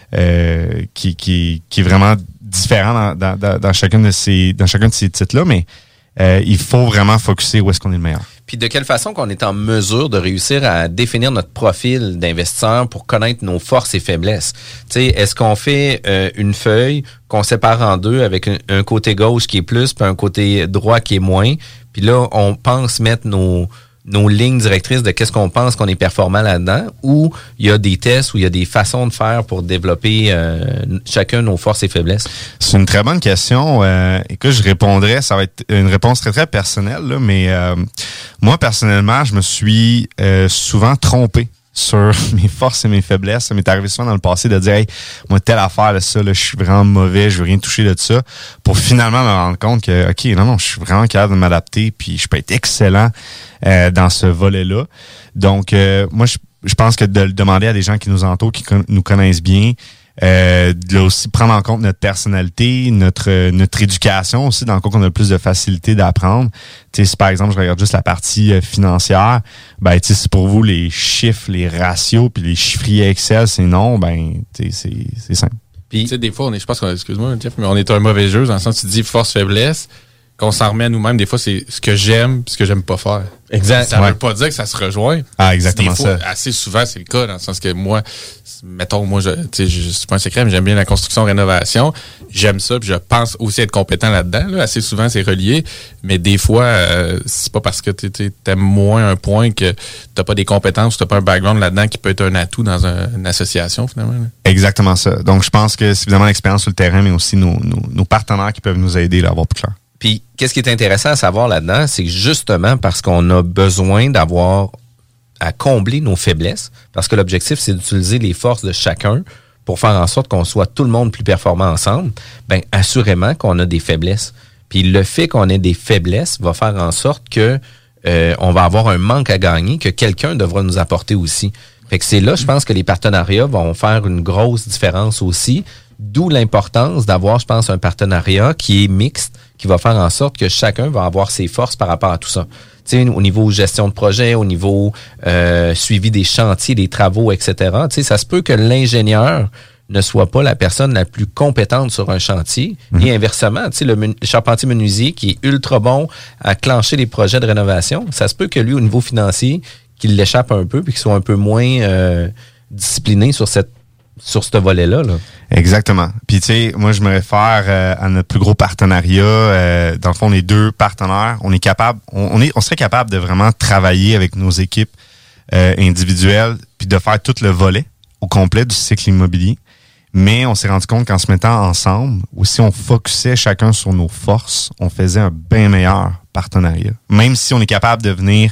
qui est vraiment différent dans chacun de ces titres-là, mais il faut vraiment focusser où est-ce qu'on est le meilleur. Puis de quelle façon qu'on est en mesure de réussir à définir notre profil d'investisseur pour connaître nos forces et faiblesses? Tu sais, est-ce qu'on fait une feuille qu'on sépare en deux avec un côté gauche qui est plus puis un côté droit qui est moins? Puis là, on pense mettre nos lignes directrices de qu'est-ce qu'on pense qu'on est performant là-dedans, ou il y a des tests, ou il y a des façons de faire pour développer chacun nos forces et faiblesses? C'est une très bonne question. Écoute, je répondrais, ça va être une réponse très, très personnelle, là, mais moi, personnellement, je me suis souvent trompé sur mes forces et mes faiblesses. Ça m'est arrivé souvent dans le passé de dire, hey, moi, telle affaire, là, ça, là, je suis vraiment mauvais, je veux rien toucher de ça, pour finalement me rendre compte que, OK, non, je suis vraiment capable de m'adapter, puis je peux être excellent dans ce volet-là. Donc, moi, je pense que de le demander à des gens qui nous entourent, qui nous connaissent bien, de aussi prendre en compte notre personnalité, notre éducation aussi, dans le cas qu'on a le plus de facilité d'apprendre. Tu sais, si par exemple je regarde juste la partie financière, tu sais, si pour vous les chiffres, les ratios, puis les chiffriers Excel, c'est non, tu sais, c'est simple. Puis tu sais, des fois, je pense qu'on excuse-moi, Jeff, mais on est un mauvais jeu, dans le sens où tu dis force-faiblesse. qu'on s'en remet à nous-mêmes. Des fois, c'est ce que j'aime et ce que j'aime pas faire. Exact. Ça veut pas dire que ça se rejoint. Ah, exactement des fois, ça. assez souvent, c'est le cas, dans le sens que moi, mettons, c'est pas un secret, mais j'aime bien la construction-rénovation. J'aime ça, puis je pense aussi être compétent là-dedans. Là. Assez souvent, c'est relié. Mais des fois, c'est pas parce que t'aimes moins un point que t'as pas des compétences, t'as pas un background là-dedans qui peut être un atout dans une association, finalement. Là. Exactement ça. Donc, je pense que c'est évidemment l'expérience sur le terrain, mais aussi nos partenaires qui peuvent nous aider là, à avoir plus clair. Puis, qu'est-ce qui est intéressant à savoir là-dedans, c'est que justement parce qu'on a besoin d'avoir à combler nos faiblesses, parce que l'objectif, c'est d'utiliser les forces de chacun pour faire en sorte qu'on soit tout le monde plus performant ensemble, bien, assurément qu'on a des faiblesses. Puis le fait qu'on ait des faiblesses va faire en sorte que on va avoir un manque à gagner que quelqu'un devra nous apporter aussi. Fait que c'est là, je pense que les partenariats vont faire une grosse différence aussi, d'où l'importance d'avoir, je pense, un partenariat qui est mixte, qui va faire en sorte que chacun va avoir ses forces par rapport à tout ça. Tu sais, au niveau gestion de projet, au niveau suivi des chantiers, des travaux, etc. Tu sais, ça se peut que l'ingénieur ne soit pas la personne la plus compétente sur un chantier. Et inversement, tu sais, le charpentier menuisier qui est ultra bon à clencher les projets de rénovation, ça se peut que lui, au niveau financier, qu'il l'échappe un peu puis qu'il soit un peu moins discipliné sur ce volet-là. Là. Exactement. Puis tu sais, moi je me réfère à notre plus gros partenariat. Dans le fond, on est 2 partenaires. On est capable, on serait capable de vraiment travailler avec nos équipes individuelles puis de faire tout le volet au complet du cycle immobilier. Mais on s'est rendu compte qu'en se mettant ensemble, ou si on focusait chacun sur nos forces, on faisait un bien meilleur partenariat. Même si on est capable de venir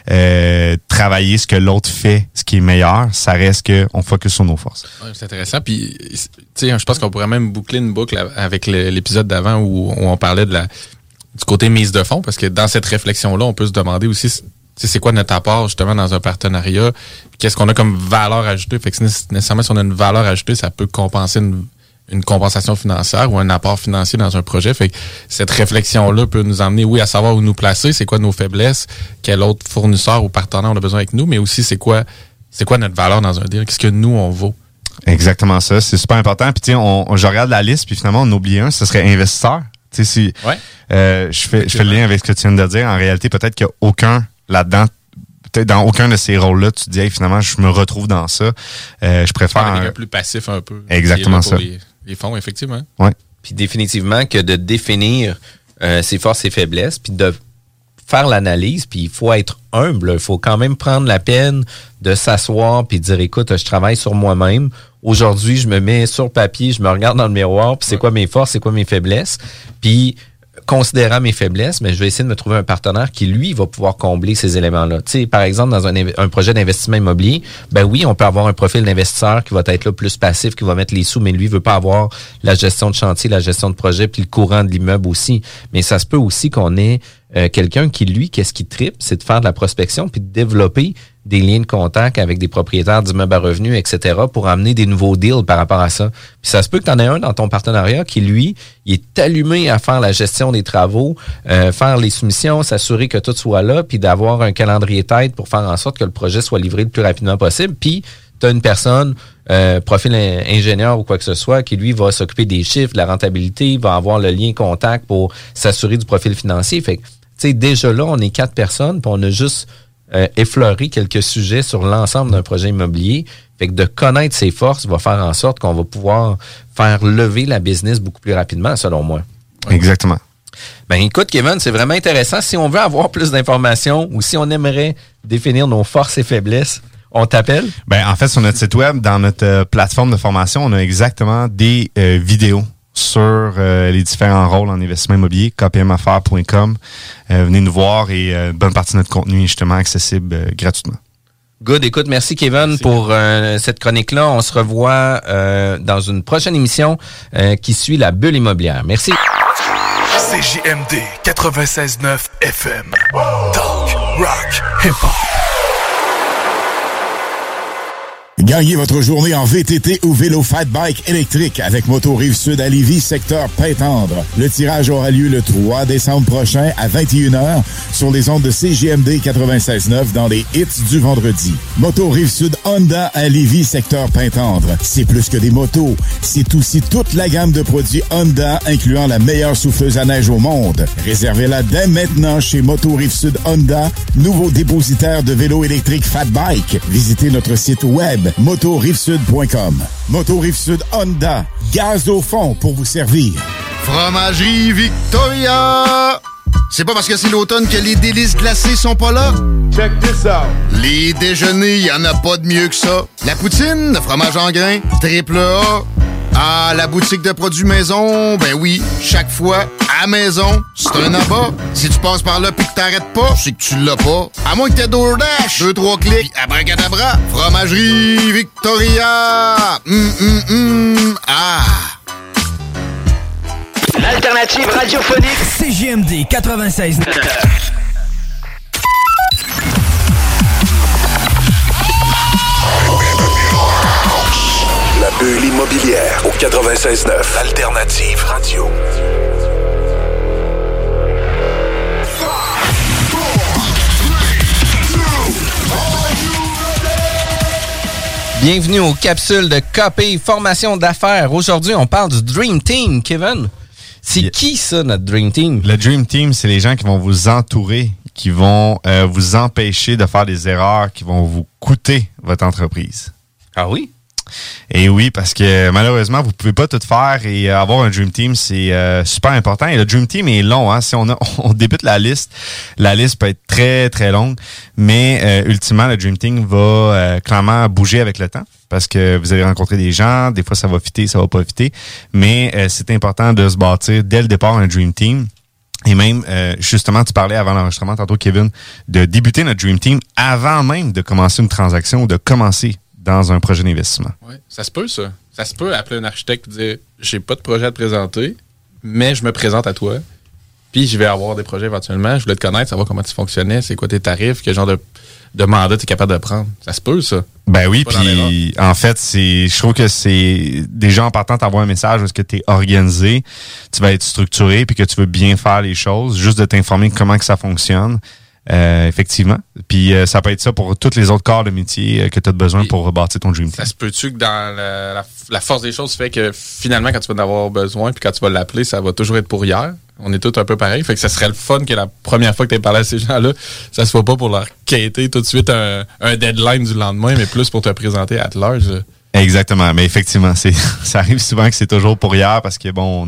travailler ce que l'autre fait, ce qui est meilleur, ça reste qu'on focus sur nos forces. Ouais, c'est intéressant. Puis, tu sais, je pense qu'on pourrait même boucler une boucle avec l'épisode d'avant où on parlait du côté mise de fonds, parce que dans cette réflexion-là, on peut se demander aussi c'est quoi notre apport justement dans un partenariat, qu'est-ce qu'on a comme valeur ajoutée. Fait que nécessairement, si on a une valeur ajoutée, ça peut compenser une compensation financière ou un apport financier dans un projet. Fait que cette réflexion-là peut nous emmener, oui, à savoir où nous placer, c'est quoi nos faiblesses, quel autre fournisseur ou partenaire on a besoin avec nous, mais aussi c'est quoi notre valeur dans un deal, qu'est-ce que nous on vaut. Exactement ça, c'est super important. Puis tu sais, je regarde la liste, puis finalement on oublie un, ce serait investisseur. Tu sais, si je fais le lien avec ce que tu viens de dire, en réalité peut-être qu'il n'y a aucun là-dedans, peut-être dans aucun de ces rôles-là, tu te dis, hey, finalement, je me retrouve dans ça. Je préfère... Avec un plus passif un peu. Exactement ça. Les fonds, effectivement. Ouais. Puis définitivement que de définir ses forces et faiblesses, puis de faire l'analyse, puis il faut être humble. Il faut quand même prendre la peine de s'asseoir puis de dire, écoute, je travaille sur moi-même. Aujourd'hui, je me mets sur papier, je me regarde dans le miroir, puis c'est quoi mes forces, c'est quoi mes faiblesses. Puis... considérant mes faiblesses, mais je vais essayer de me trouver un partenaire qui, lui, va pouvoir combler ces éléments-là. Tu sais, par exemple, dans un projet d'investissement immobilier, ben oui, on peut avoir un profil d'investisseur qui va être là plus passif, qui va mettre les sous, mais lui, il veut pas avoir la gestion de chantier, la gestion de projet, puis le courant de l'immeuble aussi. Mais ça se peut aussi qu'on ait quelqu'un qui, lui, qu'est-ce qui tripe, c'est de faire de la prospection, puis de développer des liens de contact avec des propriétaires d'immeubles à revenus, etc., pour amener des nouveaux deals par rapport à ça. Puis ça se peut que tu en aies un dans ton partenariat qui, lui, il est allumé à faire la gestion des travaux, faire les soumissions, s'assurer que tout soit là, puis d'avoir un calendrier tête pour faire en sorte que le projet soit livré le plus rapidement possible. Puis, tu as une personne, profil ingénieur ou quoi que ce soit, qui, lui, va s'occuper des chiffres, de la rentabilité, va avoir le lien contact pour s'assurer du profil financier. Fait que, tu sais, déjà là, on est 4 personnes, puis on a juste... effleurer quelques sujets sur l'ensemble d'un projet immobilier. Fait que de connaître ses forces va faire en sorte qu'on va pouvoir faire lever la business beaucoup plus rapidement, selon moi. Exactement. Ben écoute, Kevin, c'est vraiment intéressant. Si on veut avoir plus d'informations ou si on aimerait définir nos forces et faiblesses, on t'appelle? Ben en fait, sur notre site web, dans notre plateforme de formation, on a exactement des vidéos sur les différents rôles en investissement immobilier, kpmaffaires.com. Venez nous voir et une bonne partie de notre contenu est justement accessible gratuitement. Good. Écoute, merci Kevin pour cette chronique-là. On se revoit dans une prochaine émission qui suit la bulle immobilière. Merci. CJMD 96.9 FM. Talk, rock, hip-hop. Gagnez votre journée en VTT ou vélo fat bike électrique avec Moto Rive-Sud à Lévis, secteur Pintendre. Le tirage aura lieu le 3 décembre prochain à 21h sur les ondes de CJMD 96.9 dans les hits du vendredi. Moto Rive-Sud Honda à Lévis, secteur Pintendre. C'est plus que des motos, c'est aussi toute la gamme de produits Honda, incluant la meilleure souffleuse à neige au monde. Réservez-la dès maintenant chez Moto Rive-Sud Honda, nouveau dépositaire de vélos électriques fat bike. Visitez notre site web motorivesud.com. Moto Rive-Sud Honda, gaz au fond pour vous servir. Fromagerie Victoria! C'est pas parce que c'est l'automne que les délices glacées sont pas là? Check this out! Les déjeuners, y en a pas de mieux que ça. La poutine, le fromage en grains, triple A. Ah, la boutique de produits maison, ben oui, chaque fois, à maison, c'est un abat. Si tu passes par là pis que t'arrêtes pas, c'est que tu l'as pas. À moins que t'aies DoorDash, 2-3 clics, pis abracadabra, Fromagerie Victoria! Ah! L'alternative radiophonique CJMD 96.9. La bulle immobilière au 96.9. Alternative radio. Bienvenue aux capsules de KP Formation d'affaires. Aujourd'hui, on parle du Dream Team, Kevin. C'est qui ça, notre Dream Team? Le Dream Team, c'est les gens qui vont vous entourer, qui vont vous empêcher de faire des erreurs qui vont vous coûter votre entreprise. Ah oui? Et oui, parce que malheureusement, vous pouvez pas tout faire et avoir un Dream Team, c'est super important. Et le Dream Team est long, hein. Si on débute la liste peut être très, très longue. Mais ultimement, le Dream Team va clairement bouger avec le temps. Parce que vous allez rencontrer des gens, des fois ça va fitter, ça va pas fitter. Mais c'est important de se bâtir dès le départ un Dream Team. Et même, justement, tu parlais avant l'enregistrement tantôt, Kevin, de débuter notre Dream Team avant même de commencer une transaction ou de commencer dans un projet d'investissement. Oui, ça se peut, ça. Ça se peut appeler un architecte et dire « J'ai pas de projet à te présenter, mais je me présente à toi, puis je vais avoir des projets éventuellement. Je voulais te connaître, savoir comment tu fonctionnais, c'est quoi tes tarifs, quel genre de mandat tu es capable de prendre. » Ça se peut, ça. Ben oui, puis en fait, je trouve que c'est déjà en partant t'envoies un message où est-ce que tu es organisé, tu vas être structuré, puis que tu veux bien faire les choses, juste de t'informer comment que ça fonctionne. Effectivement. Puis ça peut être ça pour tous les autres corps de métier que tu as besoin pour rebâtir ton Dream Team. Ça se peut-tu que dans la force des choses fait que finalement, quand tu vas en avoir besoin puis quand tu vas l'appeler, ça va toujours être pour hier? On est tous un peu pareil. Fait que ça serait le fun que la première fois que tu aies parlé à ces gens-là, ça soit pas pour leur quêter tout de suite un deadline du lendemain, mais plus pour te présenter à large. Exactement. Mais effectivement, ça arrive souvent que c'est toujours pour hier parce que bon,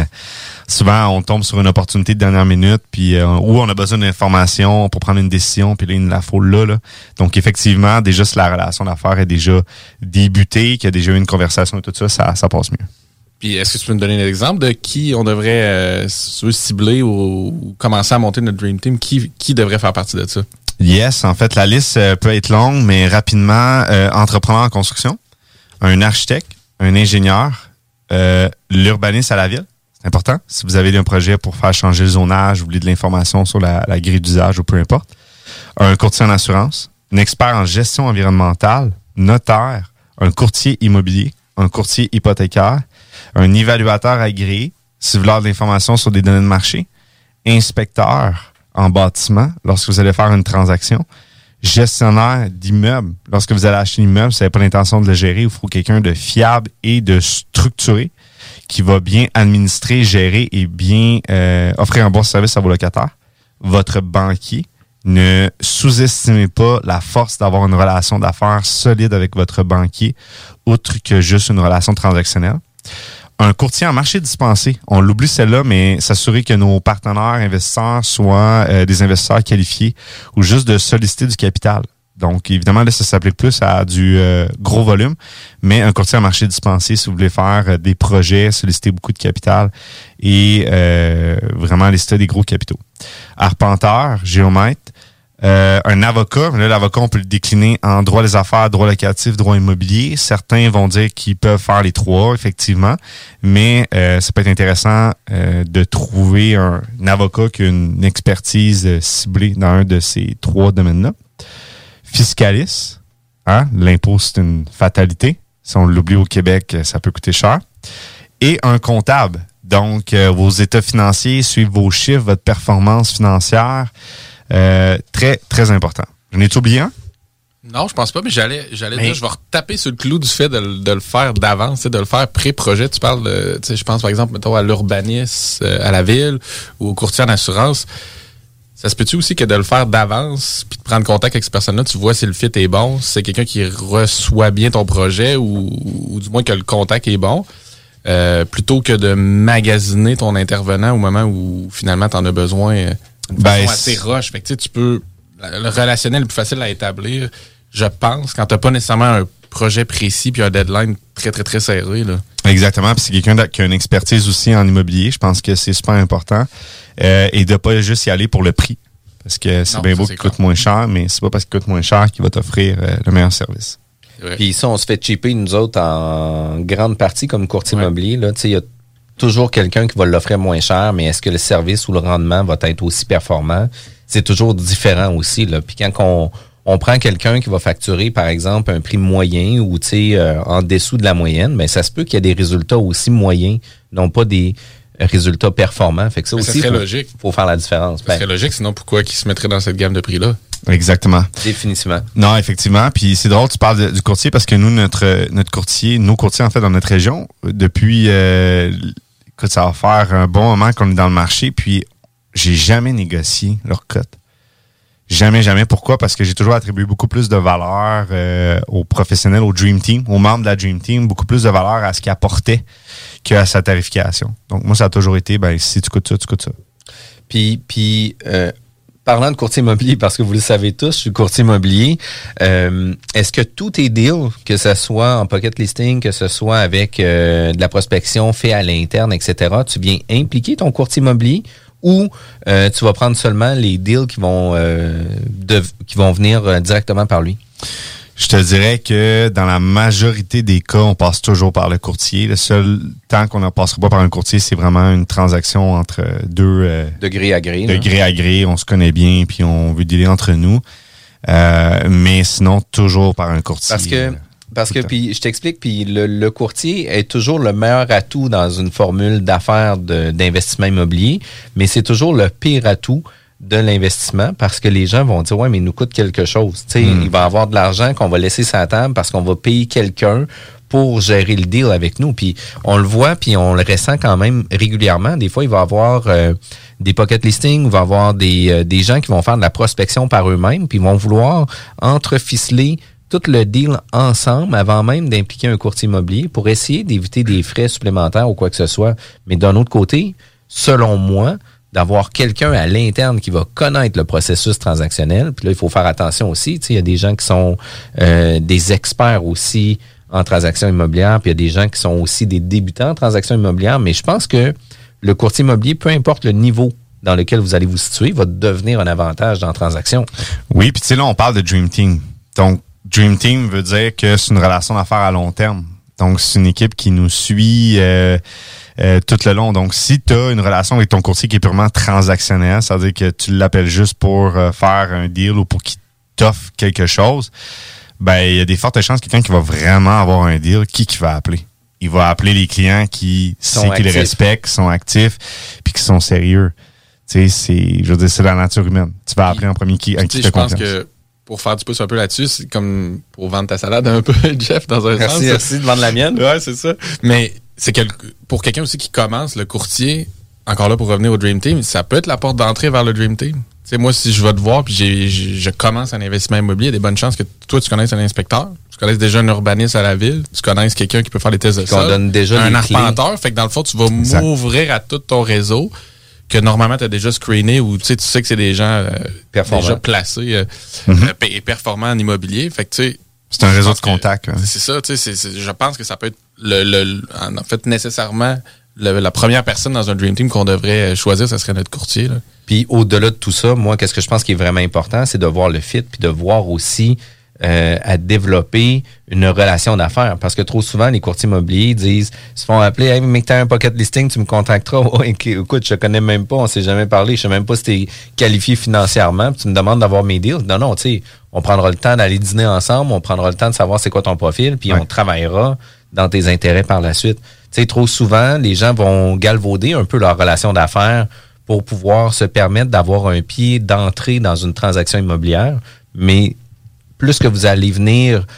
souvent on tombe sur une opportunité de dernière minute puis où on a besoin d'informations pour prendre une décision puis là il nous la faut là. Donc effectivement, déjà si la relation d'affaires est déjà débutée, qu'il y a déjà eu une conversation et tout ça, ça passe mieux. Puis est-ce que tu peux me donner un exemple de qui on devrait cibler ou commencer à monter notre Dream Team? Qui devrait faire partie de ça? Yes, en fait, la liste peut être longue, mais rapidement, entrepreneur en construction, un architecte, un ingénieur, l'urbaniste à la ville. C'est important. Si vous avez un projet pour faire changer le zonage, vous voulez de l'information sur la grille d'usage ou peu importe. Un courtier en assurance, un expert en gestion environnementale, notaire, un courtier immobilier, un courtier hypothécaire, un évaluateur agréé, si vous voulez de l'information sur des données de marché, inspecteur en bâtiment lorsque vous allez faire une transaction, gestionnaire d'immeuble. Lorsque vous allez acheter un immeuble, si vous n'avez pas l'intention de le gérer, il faut quelqu'un de fiable et de structuré qui va bien administrer, gérer et bien offrir un bon service à vos locataires. Votre banquier, ne sous-estimez pas la force d'avoir une relation d'affaires solide avec votre banquier, outre que juste une relation transactionnelle. Un courtier en marché dispensé. On l'oublie celle-là, mais s'assurer que nos partenaires investisseurs soient des investisseurs qualifiés ou juste de solliciter du capital. Donc, évidemment, là, ça s'applique plus à du gros volume, mais un courtier en marché dispensé, si vous voulez faire des projets, solliciter beaucoup de capital et vraiment lister des gros capitaux. Arpenteur, géomètre, un avocat. Là, l'avocat, on peut le décliner en droit des affaires, droit locatif, droit immobilier. Certains vont dire qu'ils peuvent faire les trois, effectivement, mais ça peut être intéressant de trouver un avocat qui a une expertise ciblée dans un de ces trois domaines-là. Fiscaliste, Hein? L'impôt, c'est une fatalité. Si on l'oublie au Québec, ça peut coûter cher. Et un comptable. Donc, vos états financiers, suivre vos chiffres, votre performance financière. Très, très important. J'en ai-tu oublié un? Non, je pense pas, mais j'allais dire, je vais retaper sur le clou du fait de le faire d'avance, de le faire pré-projet. Tu parles de, je pense par exemple, mettons, à l'urbanisme, à la ville ou au courtier en assurance. Ça se peut-tu aussi que de le faire d'avance puis de prendre contact avec cette personne-là, tu vois si le fit est bon, si c'est quelqu'un qui reçoit bien ton projet ou du moins que le contact est bon, plutôt que de magasiner ton intervenant au moment où finalement tu en as besoin de façon assez rush. Fait que tu peux... Le relationnel le plus facile à établir, je pense, quand tu n'as pas nécessairement un projet précis puis un deadline très, très, très serré. Là. Exactement. Puis c'est quelqu'un qui a une expertise aussi en immobilier. Je pense que c'est super important. Et de pas juste y aller pour le prix. Parce que c'est bien beau qu'il coûte moins cher, mais c'est pas parce qu'il coûte moins cher qu'il va t'offrir le meilleur service. Puis ça, on se fait cheaper, nous autres, en grande partie comme courtier immobilier. Il y a toujours quelqu'un qui va l'offrir moins cher, mais est-ce que le service ou le rendement va être aussi performant? C'est toujours différent aussi. Là. Puis quand on prend quelqu'un qui va facturer, par exemple, un prix moyen ou en dessous de la moyenne, mais ça se peut qu'il y ait des résultats aussi moyens, non pas des résultats performants. Fait que ça aussi, faut faire la différence. Ça serait logique, sinon pourquoi qu'ils se mettraient dans cette gamme de prix-là? Exactement. Définitivement. Non, effectivement. Puis c'est drôle, tu parles du courtier parce que nous, notre courtier, nos courtiers, en fait, dans notre région, depuis, écoute, ça va faire un bon moment qu'on est dans le marché, puis j'ai jamais négocié leur cote. Jamais, jamais. Pourquoi? Parce que j'ai toujours attribué beaucoup plus de valeur aux professionnels, au Dream Team, aux membres de la Dream Team, beaucoup plus de valeur à ce qu'ils apportaient qu'à sa tarification. Donc, moi, ça a toujours été, si tu coûtes ça, tu coûtes ça. Puis parlant de courtier immobilier, parce que vous le savez tous, je suis courtier immobilier, est-ce que tous tes deals, que ce soit en pocket listing, que ce soit avec de la prospection fait à l'interne, etc., tu viens impliquer ton courtier immobilier ou tu vas prendre seulement les deals qui vont venir directement par lui? Je te dirais que dans la majorité des cas, on passe toujours par le courtier. Le seul temps qu'on ne passera pas par un courtier, c'est vraiment une transaction entre deux... de gré à gré. De gré à gré, on se connaît bien, puis on veut dealer entre nous. Mais sinon, toujours par un courtier. Parce que puis je t'explique, puis le courtier est toujours le meilleur atout dans une formule d'affaires d'investissement immobilier, mais c'est toujours le pire atout de l'investissement parce que les gens vont dire ouais mais il nous coûte quelque chose. Il va avoir de l'argent qu'on va laisser sur la table parce qu'on va payer quelqu'un pour gérer le deal avec nous. Puis on le voit, puis on le ressent quand même régulièrement. Des fois, il va y avoir des pocket listings, il va y avoir des gens qui vont faire de la prospection par eux-mêmes, puis ils vont vouloir entreficeler tout le deal ensemble avant même d'impliquer un courtier immobilier pour essayer d'éviter des frais supplémentaires ou quoi que ce soit. Mais d'un autre côté, selon moi, d'avoir quelqu'un à l'interne qui va connaître le processus transactionnel. Puis là, il faut faire attention aussi. Il y a des gens qui sont des experts aussi en transactions immobilières, puis il y a des gens qui sont aussi des débutants en transactions immobilières. Mais je pense que le courtier immobilier, peu importe le niveau dans lequel vous allez vous situer, va devenir un avantage dans la transaction. Oui, puis tu sais, là, on parle de Dream Team. Donc, Dream Team veut dire que c'est une relation d'affaires à long terme. Donc, c'est une équipe qui nous suit tout le long. Donc, si tu as une relation avec ton courtier qui est purement transactionnelle, c'est-à-dire que tu l'appelles juste pour faire un deal ou pour qu'il t'offre quelque chose, il y a des fortes chances que quelqu'un qui va vraiment avoir un deal, qui va appeler? Il va appeler les clients qui les respectent, qui sont actifs, puis qui sont sérieux. Tu sais, c'est la nature humaine. Tu vas appeler en premier qui te confiance. Je pense que pour faire du pouce un peu là-dessus, c'est comme pour vendre ta salade un peu, Jeff, dans un sens. Merci de vendre la mienne. Ouais, c'est ça. Mais c'est que pour quelqu'un aussi qui commence, le courtier, encore là pour revenir au Dream Team, ça peut être la porte d'entrée vers le Dream Team. T'sais, moi, si je vais te voir puis je commence un investissement immobilier, il y a des bonnes chances que toi, tu connaisses un inspecteur, tu connaisses déjà un urbaniste à la ville, tu connaisses quelqu'un qui peut faire les tests de sol, qu'on donne déjà un arpenteur. Fait que dans le fond, tu vas m'ouvrir à tout ton réseau que normalement, tu as déjà screené ou tu sais que c'est des gens déjà placés et performants en immobilier. Fait que tu sais, c'est un réseau de contacts. C'est ça, tu sais, je pense que ça peut être en fait nécessairement la première personne dans un Dream Team qu'on devrait choisir, ça serait notre courtier. Là. Puis au-delà de tout ça, moi, qu'est-ce que je pense qui est vraiment important, c'est de voir le fit puis de voir aussi à développer une relation d'affaires. Parce que trop souvent, les courtiers immobiliers disent, ils se font appeler, hey, mais que t'as un pocket listing, tu me contacteras. Oh, écoute, je te connais même pas, on s'est jamais parlé, je sais même pas si t'es qualifié financièrement, puis tu me demandes d'avoir mes deals. Non, tu sais, On prendra le temps d'aller dîner ensemble, on prendra le temps de savoir c'est quoi ton profil, puis on travaillera dans tes intérêts par la suite. Tu sais, trop souvent, les gens vont galvauder un peu leur relation d'affaires pour pouvoir se permettre d'avoir un pied d'entrée dans une transaction immobilière, mais plus que vous allez venir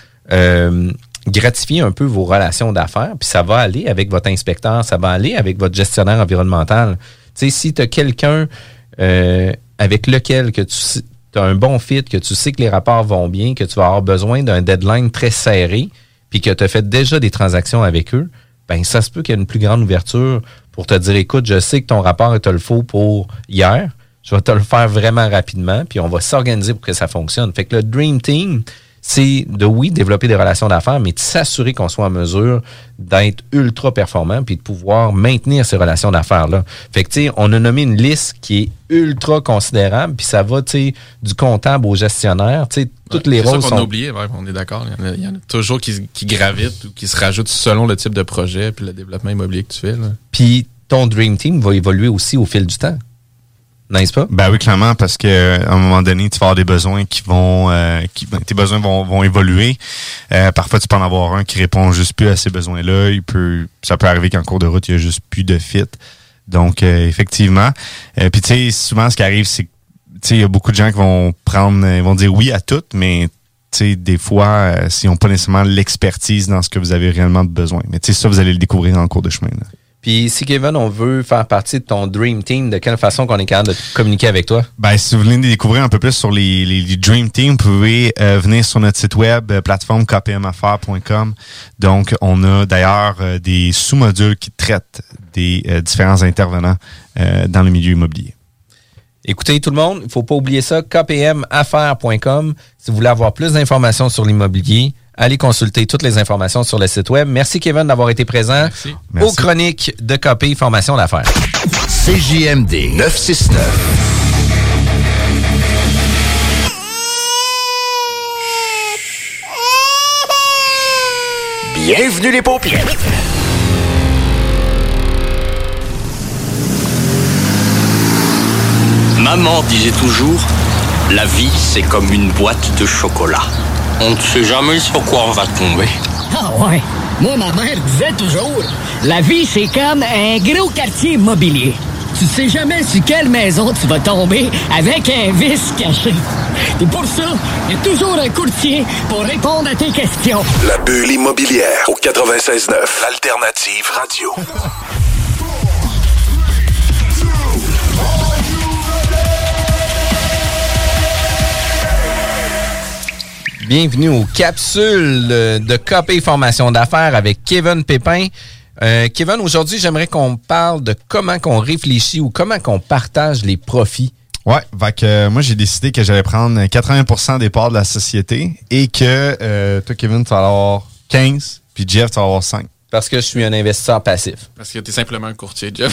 gratifier un peu vos relations d'affaires, puis ça va aller avec votre inspecteur, ça va aller avec votre gestionnaire environnemental. Tu sais, si tu as quelqu'un avec lequel que tu as un bon fit, que tu sais que les rapports vont bien, que tu vas avoir besoin d'un deadline très serré, puis que tu as fait déjà des transactions avec eux, ben ça se peut qu'il y ait une plus grande ouverture pour te dire, écoute, je sais que ton rapport te le faut pour hier, je vais te le faire vraiment rapidement, puis on va s'organiser pour que ça fonctionne. Fait que le Dream Team, c'est de, développer des relations d'affaires, mais de s'assurer qu'on soit en mesure d'être ultra performant puis de pouvoir maintenir ces relations d'affaires-là. Fait que, tu sais, on a nommé une liste qui est ultra considérable, puis ça va, tu sais, du comptable au gestionnaire, tu sais, toutes les rôles sont... C'est ça qu'on a oublié, on est d'accord. Il y en a toujours qui gravitent ou qui se rajoutent selon le type de projet puis le développement immobilier que tu fais. Puis ton Dream Team va évoluer aussi au fil du temps. N'est-ce pas? Ben oui, clairement, parce que à un moment donné, tu vas avoir des besoins qui vont tes besoins vont évoluer. Parfois, tu peux en avoir un qui répond juste plus à ces besoins-là. Ça peut arriver qu'en cours de route, il y a juste plus de fit. Donc, effectivement. Puis tu sais, souvent ce qui arrive, c'est que tu sais, il y a beaucoup de gens qui vont dire oui à tout, mais tu sais, des fois, s'ils n'ont pas nécessairement l'expertise dans ce que vous avez réellement besoin. Mais tu sais, ça, vous allez le découvrir en cours de chemin, là. Puis si Kevin, on veut faire partie de ton Dream Team, de quelle façon qu'on est capable de communiquer avec toi? Ben, si vous voulez découvrir un peu plus sur les Dream Team, vous pouvez venir sur notre site web, plateforme kpmaffaires.com. Donc, on a d'ailleurs des sous-modules qui traitent des différents intervenants dans le milieu immobilier. Écoutez tout le monde, il ne faut pas oublier ça, kpmaffaires.com. Si vous voulez avoir plus d'informations sur l'immobilier, allez consulter toutes les informations sur le site web. Merci Kevin d'avoir été présent aux chroniques de KP Formation d'affaires. CJMD 969. Bienvenue les paupières. Maman disait toujours, la vie c'est comme une boîte de chocolat. On ne sait jamais sur quoi on va tomber. Ah ouais, moi ma mère disait toujours, la vie c'est comme un gros quartier immobilier. Tu sais jamais sur quelle maison tu vas tomber avec un vice caché. Et pour ça, il y a toujours un courtier pour répondre à tes questions. La bulle immobilière au 96.9, Alternative Radio. Bienvenue aux capsules de KP Formation d'affaires avec Kevin Pépin. Kevin, aujourd'hui, j'aimerais qu'on parle de comment qu'on réfléchit ou comment qu'on partage les profits. Ouais, moi, j'ai décidé que j'allais prendre 80% des parts de la société et que toi, Kevin, tu vas avoir 15, puis Jeff, tu vas avoir 5. Parce que je suis un investisseur passif. Parce que tu es simplement un courtier, Jeff.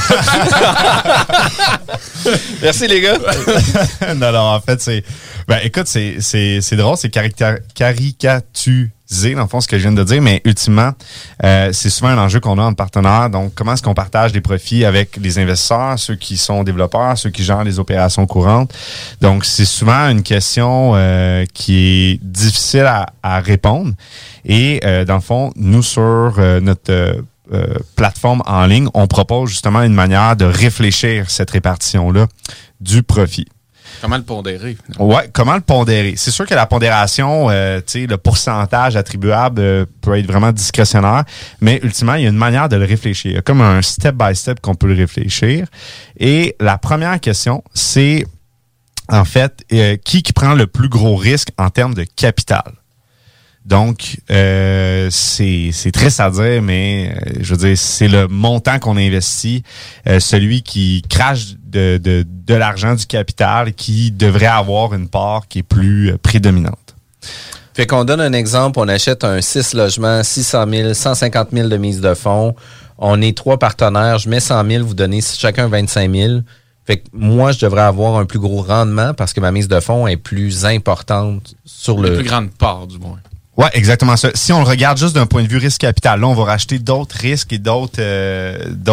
Merci, les gars. Non, en fait, c'est... Ben, écoute, c'est drôle, c'est caricaturisé, dans le fond, ce que je viens de dire, mais ultimement, c'est souvent un enjeu qu'on a entre partenaires. Donc, comment est-ce qu'on partage des profits avec les investisseurs, ceux qui sont développeurs, ceux qui gèrent les opérations courantes? Donc, c'est souvent une question qui est difficile à répondre. Et, dans le fond, nous, sur notre plateforme en ligne, on propose justement une manière de réfléchir cette répartition-là du profit. Comment le pondérer? Ouais, comment le pondérer? C'est sûr que la pondération, tu sais, le pourcentage attribuable peut être vraiment discrétionnaire, mais ultimement, il y a une manière de le réfléchir. Il y a comme un step-by-step qu'on peut le réfléchir. Et la première question, c'est, en fait, qui prend le plus gros risque en termes de capital? Donc, c'est triste à dire, mais je veux dire, c'est le montant qu'on investit, celui qui crache de l'argent, du capital, qui devrait avoir une part qui est plus prédominante. Fait qu'on donne un exemple, on achète un 6 logements, 600 000, 150 000 de mise de fonds. On est 3 partenaires, je mets 100 000, vous donnez chacun 25 000. Fait que moi, je devrais avoir un plus gros rendement parce que ma mise de fonds est plus importante sur le... Une plus grande part, du moins. Ouais, exactement ça. Si on le regarde juste d'un point de vue risque-capital, là, on va racheter d'autres risques et d'autres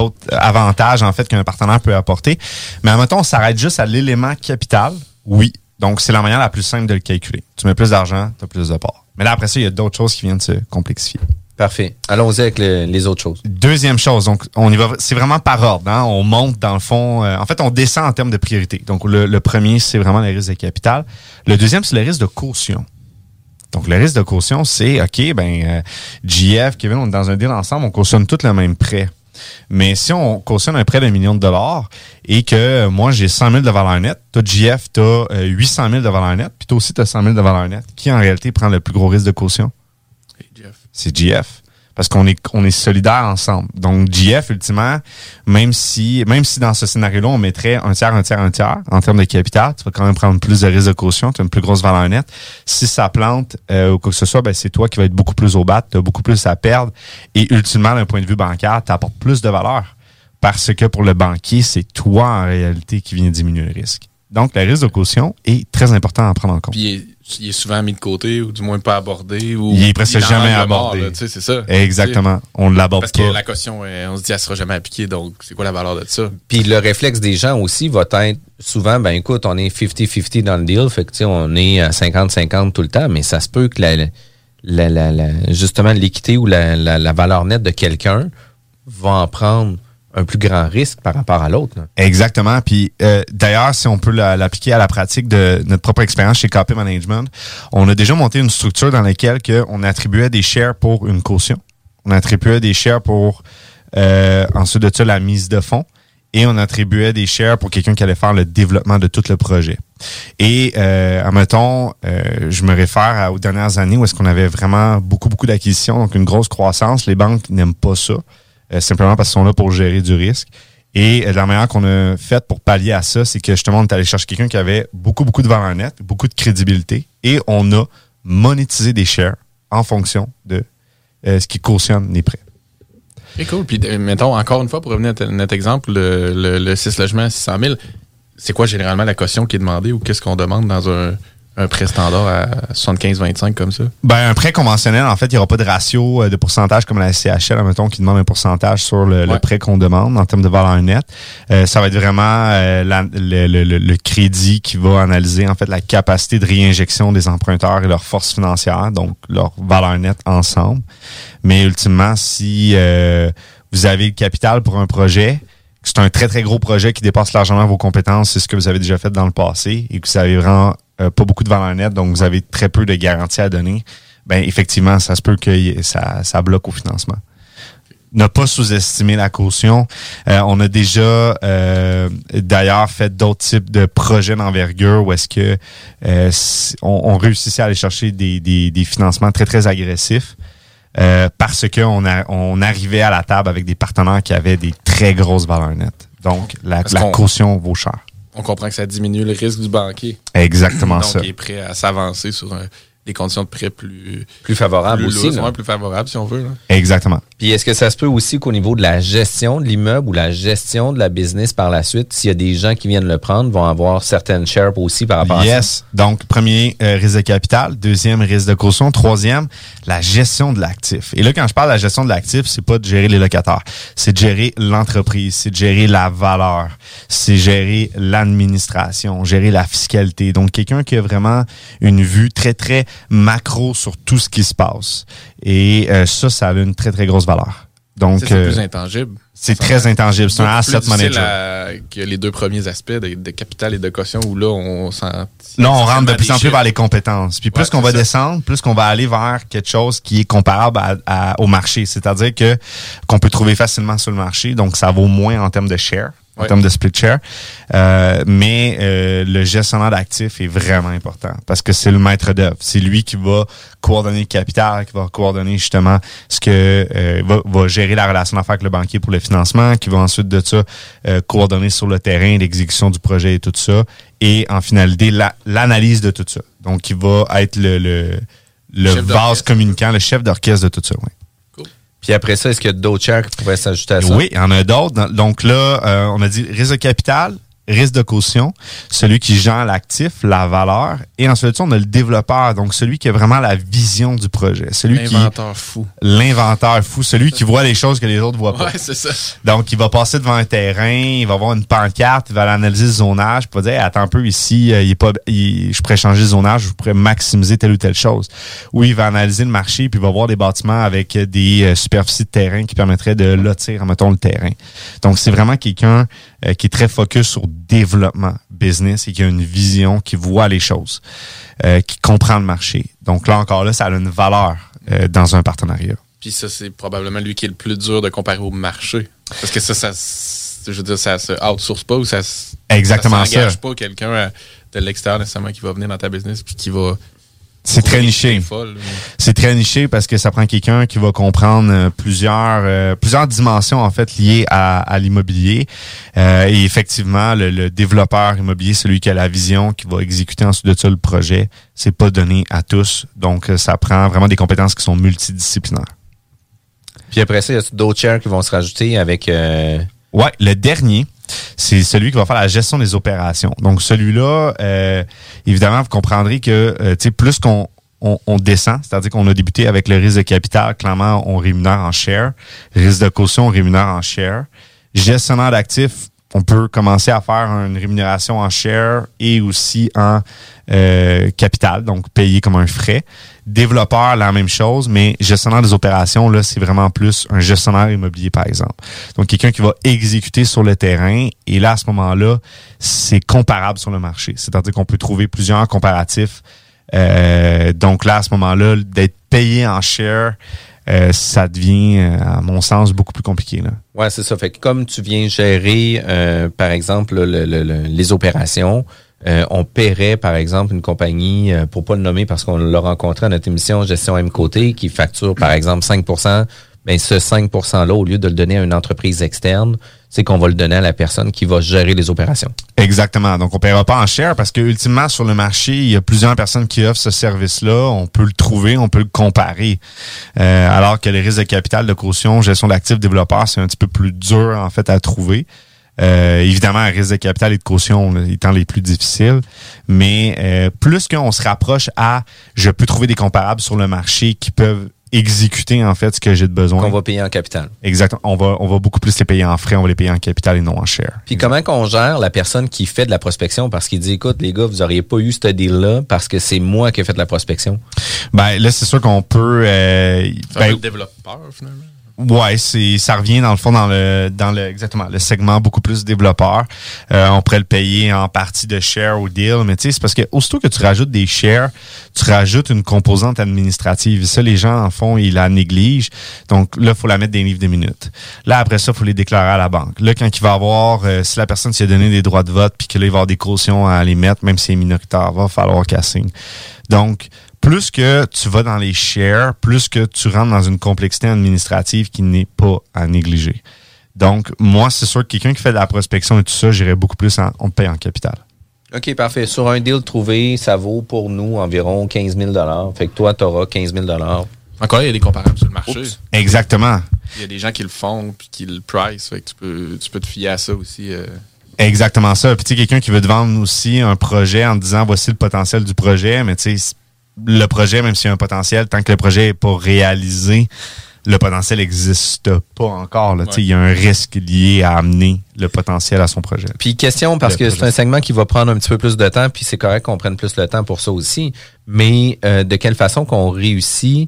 avantages, en fait, qu'un partenaire peut apporter. Mais admettons, on s'arrête juste à l'élément capital. Oui, Donc, c'est la manière la plus simple de le calculer. Tu mets plus d'argent, tu as plus de parts. Mais là, après ça, il y a d'autres choses qui viennent se complexifier. Parfait. Allons-y avec les autres choses. Deuxième chose, donc on y va, c'est vraiment par ordre. Hein? On monte dans le fond. En fait, on descend en termes de priorité. Donc, le premier, c'est vraiment le risque de capital. Le deuxième, c'est le risque de caution. Donc, le risque de caution, c'est, OK, JF, Kevin, on est dans un deal ensemble, on cautionne tout le même prêt. Mais si on cautionne un prêt d'1 million de dollars et que moi, j'ai 100 000 de valeur nette, toi, JF, tu as 800 000 de valeur nette, puis toi aussi, tu as 100 000 de valeur nette, qui en réalité prend le plus gros risque de caution? C'est JF. Parce qu'on est solidaires ensemble. Donc, JF, ultimement, même si dans ce scénario-là, on mettrait un tiers en termes de capital, tu vas quand même prendre plus de risque de caution, tu as une plus grosse valeur nette. Si ça plante ou quoi que ce soit, c'est toi qui vas être beaucoup plus au bat, tu as beaucoup plus à perdre. Et ultimement, d'un point de vue bancaire, tu apportes plus de valeur. Parce que pour le banquier, c'est toi, en réalité, qui viens diminuer le risque. Donc, le risque de caution est très important à prendre en compte. Puis il est souvent mis de côté ou du moins pas abordé. Ou il est presque jamais abordé. Mort, c'est ça. Exactement. On l'aborde pas. Parce que la caution, on se dit, elle sera jamais appliquée. Donc, c'est quoi la valeur de ça? Puis le réflexe des gens aussi va être souvent, écoute, on est 50-50 dans le deal. Fait que, on est à 50-50 tout le temps. Mais ça se peut que justement, l'équité ou la valeur nette de quelqu'un va en prendre un plus grand risque par rapport à l'autre. Là. Exactement. Puis d'ailleurs, si on peut l'appliquer à la pratique de notre propre expérience chez KP Management, on a déjà monté une structure dans laquelle on attribuait des shares pour une caution. On attribuait des shares pour ensuite de ça la mise de fonds. Et on attribuait des shares pour quelqu'un qui allait faire le développement de tout le projet. Et, admettons, je me réfère aux dernières années où est-ce qu'on avait vraiment beaucoup d'acquisitions, donc une grosse croissance. Les banques n'aiment pas ça. Simplement parce qu'ils sont là pour gérer du risque. Et la manière qu'on a faite pour pallier à ça, c'est que justement, on est allé chercher quelqu'un qui avait beaucoup de valeur nette, beaucoup de crédibilité, et on a monétisé des shares en fonction de ce qui cautionne les prêts. C'est cool. Puis, mettons, encore une fois, pour revenir à notre exemple, le 6 logements à 600 000, c'est quoi généralement la caution qui est demandée ou qu'est-ce qu'on demande dans un prêt standard à 75-25 comme ça? Un prêt conventionnel, en fait, il n'y aura pas de ratio de pourcentage comme la CHL, admettons, qui demande un pourcentage sur le prêt qu'on demande en termes de valeur nette. Ça va être vraiment le crédit qui va analyser, en fait, la capacité de réinjection des emprunteurs et leur force financière, donc leur valeur nette ensemble. Mais ultimement, si vous avez le capital pour un projet, que c'est un très, très gros projet qui dépasse largement vos compétences, c'est ce que vous avez déjà fait dans le passé, et que vous avez vraiment pas beaucoup de valeur nette, donc vous avez très peu de garanties à donner, effectivement, ça se peut que ça bloque au financement. Ne pas sous-estimer la caution. On a déjà d'ailleurs fait d'autres types de projets d'envergure où est-ce que on réussissait à aller chercher des financements très, très agressifs. Parce qu'on on arrivait à la table avec des partenaires qui avaient des très grosses valeurs nettes. Donc, la caution vaut cher. On comprend que ça diminue le risque du banquier. Exactement ça. Donc, il est prêt à s'avancer sur des conditions de prêt plus favorables aussi. Plus favorables, si on veut. Là. Exactement. Puis est-ce que ça se peut aussi qu'au niveau de la gestion de l'immeuble ou la gestion de la business par la suite, s'il y a des gens qui viennent le prendre, vont avoir certaines shares aussi par rapport à ça? Yes. Donc, premier, risque de capital. Deuxième, risque de caution. Troisième, la gestion de l'actif. Et là, quand je parle de la gestion de l'actif, c'est pas de gérer les locataires. C'est de gérer l'entreprise. C'est de gérer la valeur. C'est gérer l'administration. Gérer la fiscalité. Donc, quelqu'un qui a vraiment une vue très, très macro sur tout ce qui se passe. Et ça a une très, très grosse valeur. Donc, c'est plus intangible. C'est très intangible. C'est un asset manager. Que les deux premiers aspects de capital et de caution où là, on rentre de plus en plus vers les compétences. Puis plus qu'on va descendre, plus qu'on va aller vers quelque chose qui est comparable au marché. C'est-à-dire qu'on peut trouver facilement sur le marché. Donc, ça vaut moins en termes de share. En termes de split share. Mais le gestionnaire d'actifs est vraiment important parce que c'est le maître d'œuvre. C'est lui qui va coordonner le capital, qui va coordonner justement ce que va gérer la relation d'affaires avec le banquier pour le financement, qui va ensuite de ça coordonner sur le terrain l'exécution du projet et tout ça. Et en finalité, l'analyse de tout ça. Donc, il va être le vase communicant, le chef d'orchestre de tout ça. Oui. Puis après ça, est-ce qu'il y a d'autres shares qui pourraient s'ajouter à ça? Oui, il y en a d'autres. Donc là, on a dit risque de capital, risque de caution, celui qui gère l'actif, la valeur, et ensuite on a le développeur, donc celui qui a vraiment la vision du projet. L'inventeur fou. L'inventeur fou, celui qui voit les choses que les autres voient pas. Ouais, c'est ça. Donc, il va passer devant un terrain, il va voir une pancarte, il va analyser le zonage, puis il va dire, attends un peu, ici, je pourrais changer le zonage, je pourrais maximiser telle ou telle chose. Ou il va analyser le marché, puis il va voir des bâtiments avec des superficies de terrain qui permettraient de lotir, mettons, le terrain. Donc, c'est vraiment quelqu'un qui est très focus sur développement business et qui a une vision, qui voit les choses, qui comprend le marché. Donc là, encore là, ça a une valeur dans un partenariat. Puis ça, c'est probablement lui qui est le plus dur de comparer au marché. Parce que ça je veux dire, ça se outsource pas ou ça s'engage pas quelqu'un de l'extérieur nécessairement qui va venir dans ta business puis qui va... C'est très niché. C'est très niché parce que ça prend quelqu'un qui va comprendre plusieurs dimensions en fait liées à l'immobilier. Et effectivement, le développeur immobilier, celui qui a la vision, qui va exécuter ensuite de ça le projet, c'est pas donné à tous. Donc, ça prend vraiment des compétences qui sont multidisciplinaires. Puis après ça, il y a d'autres chaires qui vont se rajouter avec... Ouais, le dernier, c'est celui qui va faire la gestion des opérations. Donc, celui-là, évidemment, vous comprendrez que plus qu'on descend, c'est-à-dire qu'on a débuté avec le risque de capital, clairement, on rémunère en share. Risque de caution, on rémunère en share. Gestionnaire d'actifs, on peut commencer à faire une rémunération en share et aussi en capital, donc payé comme un frais. Développeur, la même chose, mais gestionnaire des opérations, là, c'est vraiment plus un gestionnaire immobilier, par exemple. Donc, quelqu'un qui va exécuter sur le terrain, et là, à ce moment-là, c'est comparable sur le marché. C'est-à-dire qu'on peut trouver plusieurs comparatifs. Donc là, à ce moment-là, d'être payé en share, ça devient, à mon sens, beaucoup plus compliqué, là. Ouais, c'est ça. Fait que comme tu viens gérer, par exemple, les opérations, on paierait, par exemple, une compagnie, pour pas le nommer parce qu'on l'a rencontré à notre émission Gestion M-Côté, qui facture, par exemple, 5%. Ben, ce 5%-là, au lieu de le donner à une entreprise externe, c'est qu'on va le donner à la personne qui va gérer les opérations. Exactement. Donc, on ne paiera pas en share parce que, ultimement, sur le marché, il y a plusieurs personnes qui offrent ce service-là. On peut le trouver, on peut le comparer. Alors que les risques de capital, de caution, gestion d'actifs, développeurs, c'est un petit peu plus dur, en fait, à trouver. Évidemment, un risque de capital et de caution étant les plus difficiles, mais plus qu'on se rapproche à je peux trouver des comparables sur le marché qui peuvent exécuter en fait ce que j'ai de besoin. Qu'on va payer en capital. Exactement. On va beaucoup plus les payer en frais, on va les payer en capital et non en share. Puis comment qu'on gère la personne qui fait de la prospection parce qu'il dit écoute les gars, vous auriez pas eu ce deal-là parce que c'est moi qui ai fait de la prospection? Ben là, c'est sûr qu'on peut le développeur finalement. Ouais, ça revient dans le fond dans le exactement le segment beaucoup plus développeur. On pourrait le payer en partie de share au deal, mais tu sais c'est parce que aussitôt que tu rajoutes des shares, tu rajoutes une composante administrative. Et ça, les gens en fond ils la négligent. Donc là, faut la mettre dans les livres de minutes. Là après ça, faut les déclarer à la banque. Là, quand il va avoir si la personne s'y a donné des droits de vote, puis que là il va avoir des cautions à les mettre, même si c'est minoritaire, va falloir qu'elle signe. Donc plus que tu vas dans les shares, plus que tu rentres dans une complexité administrative qui n'est pas à négliger. Donc, moi, c'est sûr que quelqu'un qui fait de la prospection et tout ça, j'irais beaucoup plus on te paye en capital. OK, parfait. Sur un deal trouvé, ça vaut pour nous environ 15 000 $. Fait que toi, tu auras 15 000 $. Encore là, il y a des comparables sur le marché. Oups. Exactement. Il y a des gens qui le font puis qui le price. Fait que tu peux te fier à ça aussi. Exactement ça. Puis tu sais, quelqu'un qui veut te vendre aussi un projet en te disant voici le potentiel du projet, mais tu sais, le projet, même s'il y a un potentiel, tant que le projet n'est pas réalisé, le potentiel n'existe pas encore. Là. Ouais. Il y a un risque lié à amener le potentiel à son projet. Puis question, parce que c'est un segment qui va prendre un petit peu plus de temps, puis c'est correct qu'on prenne plus le temps pour ça aussi, mais de quelle façon qu'on réussit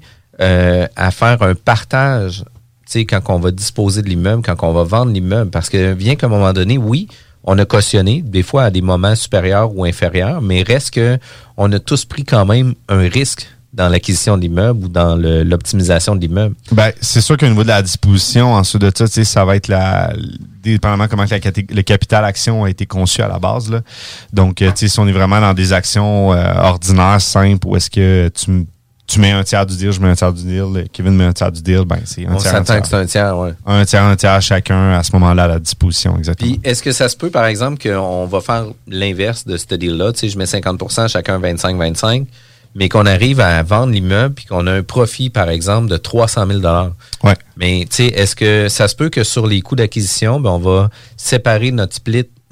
à faire un partage, quand on va disposer de l'immeuble, quand on va vendre l'immeuble, parce que bien qu'à un moment donné, oui, on a cautionné, des fois à des moments supérieurs ou inférieurs, mais reste que on a tous pris quand même un risque dans l'acquisition de l'immeuble ou dans l'optimisation de l'immeuble. Ben, c'est sûr qu'au niveau de la disposition, ensuite de ça, ça va être dépendamment comment le capital action a été conçu à la base, là. Donc, si on est vraiment dans des actions ordinaires, simples, où est-ce que tu mets un tiers du deal, je mets un tiers du deal, Kevin met un tiers du deal, ben c'est un tiers. On s'entend que c'est un tiers, ouais. Un tiers chacun à ce moment-là à la disposition, exactement. Puis est-ce que ça se peut, par exemple, qu'on va faire l'inverse de ce deal-là, je mets 50%, chacun 25-25, mais qu'on arrive à vendre l'immeuble puis qu'on a un profit, par exemple, de 300 000 $. Ouais. Mais est-ce que ça se peut que sur les coûts d'acquisition, ben on va séparer notre split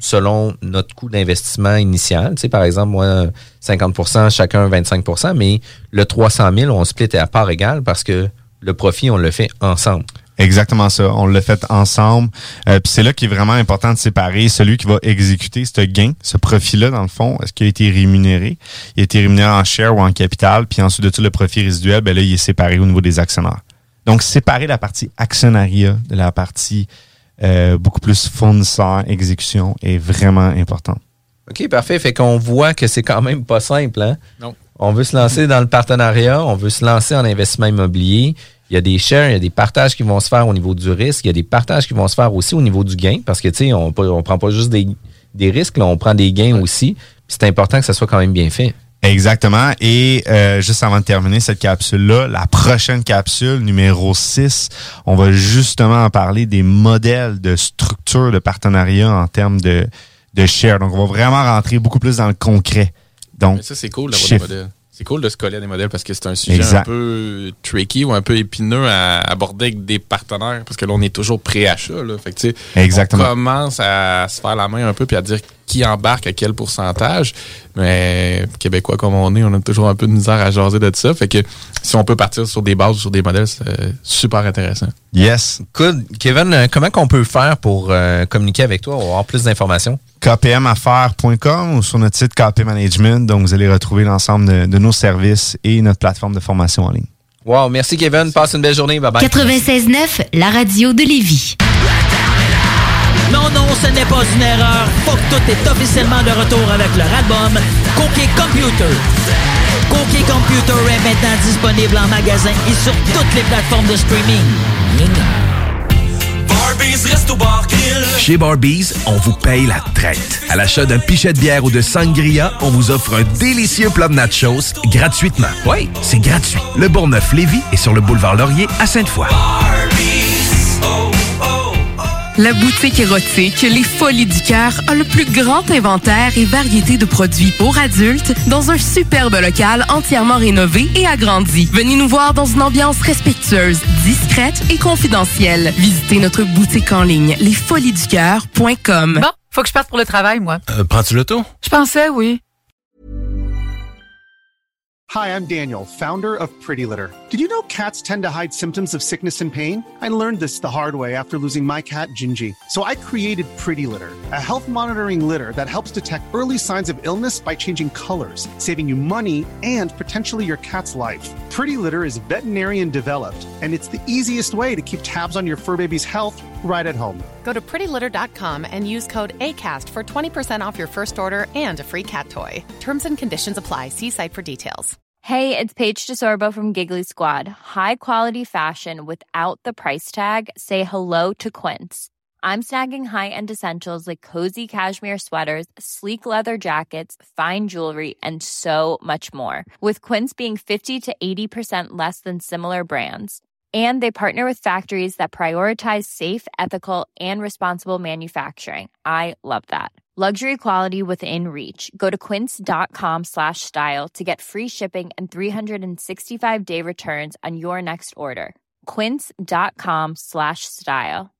selon notre coût d'investissement initial. Tu sais, par exemple, moi, 50%, chacun 25%, mais le 300 000, on split à part égale parce que le profit, on le fait ensemble. Exactement ça. On l'a fait ensemble. Puis c'est là qu'il est vraiment important de séparer celui qui va exécuter ce gain, ce profit-là, dans le fond. Est-ce qu'il a été rémunéré? Il a été rémunéré en share ou en capital. Puis ensuite de tout, le profit résiduel, ben là, il est séparé au niveau des actionnaires. Donc, séparer la partie actionnariat de la partie beaucoup plus fournisseur, exécution est vraiment important. OK, parfait. Fait qu'on voit que c'est quand même pas simple, hein? Non. On veut se lancer dans le partenariat, on veut se lancer en investissement immobilier. Il y a des shares, il y a des partages qui vont se faire au niveau du risque, il y a des partages qui vont se faire aussi au niveau du gain, parce que, tu sais, on prend pas juste des risques, là, on prend des gains aussi. Puis c'est important que ça soit quand même bien fait. Exactement. Et juste avant de terminer cette capsule-là, la prochaine capsule, numéro 6, on va justement en parler des modèles de structure de partenariat en termes de share. Donc, on va vraiment rentrer beaucoup plus dans le concret. Donc, mais ça, c'est cool d'avoir des modèles. C'est cool de se coller à des modèles parce que c'est un sujet un peu tricky ou un peu épineux à aborder avec des partenaires parce que là, on est toujours pré-achat. Là. Fait que, tu sais, on commence à se faire la main un peu puis à dire qui embarque à quel pourcentage. Mais Québécois comme on est, on a toujours un peu de misère à jaser de ça. Fait que si on peut partir sur des bases ou sur des modèles, c'est super intéressant. Yes. Cool. Kevin, comment qu'on peut faire pour communiquer avec toi ou avoir plus d'informations? kpmaffaires.com ou sur notre site KP Management. Donc, vous allez retrouver l'ensemble de nos services et notre plateforme de formation en ligne. Wow, merci Kevin. Passe une belle journée. Bye bye. 96.9, la radio de Lévis. Non, ce n'est pas une erreur. Faut que tout est officiellement de retour avec leur album Cookie Computer. Cookie Computer est maintenant disponible en magasin et sur toutes les plateformes de streaming. Chez Barbies, on vous paye la traite. À l'achat d'un pichet de bière ou de sangria, on vous offre un délicieux plat de nachos gratuitement. Oui, c'est gratuit. Le Bourgneuf-Lévis est sur le boulevard Laurier à Sainte-Foy. La boutique érotique Les Folies du Cœur a le plus grand inventaire et variété de produits pour adultes dans un superbe local entièrement rénové et agrandi. Venez nous voir dans une ambiance respectueuse, discrète et confidentielle. Visitez notre boutique en ligne lesfoliesducoeur.com. Bon, faut que je parte pour le travail, moi. Prends-tu l'auto? Je pensais, oui. Hi, I'm Daniel, founder of Pretty Litter. Did you know cats tend to hide symptoms of sickness and pain? I learned this the hard way after losing my cat, Gingy. So I created Pretty Litter, a health monitoring litter that helps detect early signs of illness by changing colors, saving you money and potentially your cat's life. Pretty Litter is veterinarian developed, and it's the easiest way to keep tabs on your fur baby's health right at home. Go to prettylitter.com and use code ACAST for 20% off your first order and a free cat toy. Terms and conditions apply. See site for details. Hey, it's Paige DeSorbo from Giggly Squad. High quality fashion without the price tag. Say hello to Quince. I'm snagging high-end essentials like cozy cashmere sweaters, sleek leather jackets, fine jewelry, and so much more. With Quince being 50 to 80% less than similar brands. And they partner with factories that prioritize safe, ethical, and responsible manufacturing. I love that. Luxury quality within reach. Go to quince.com/style to get free shipping and 365-day returns on your next order. Quince.com/style.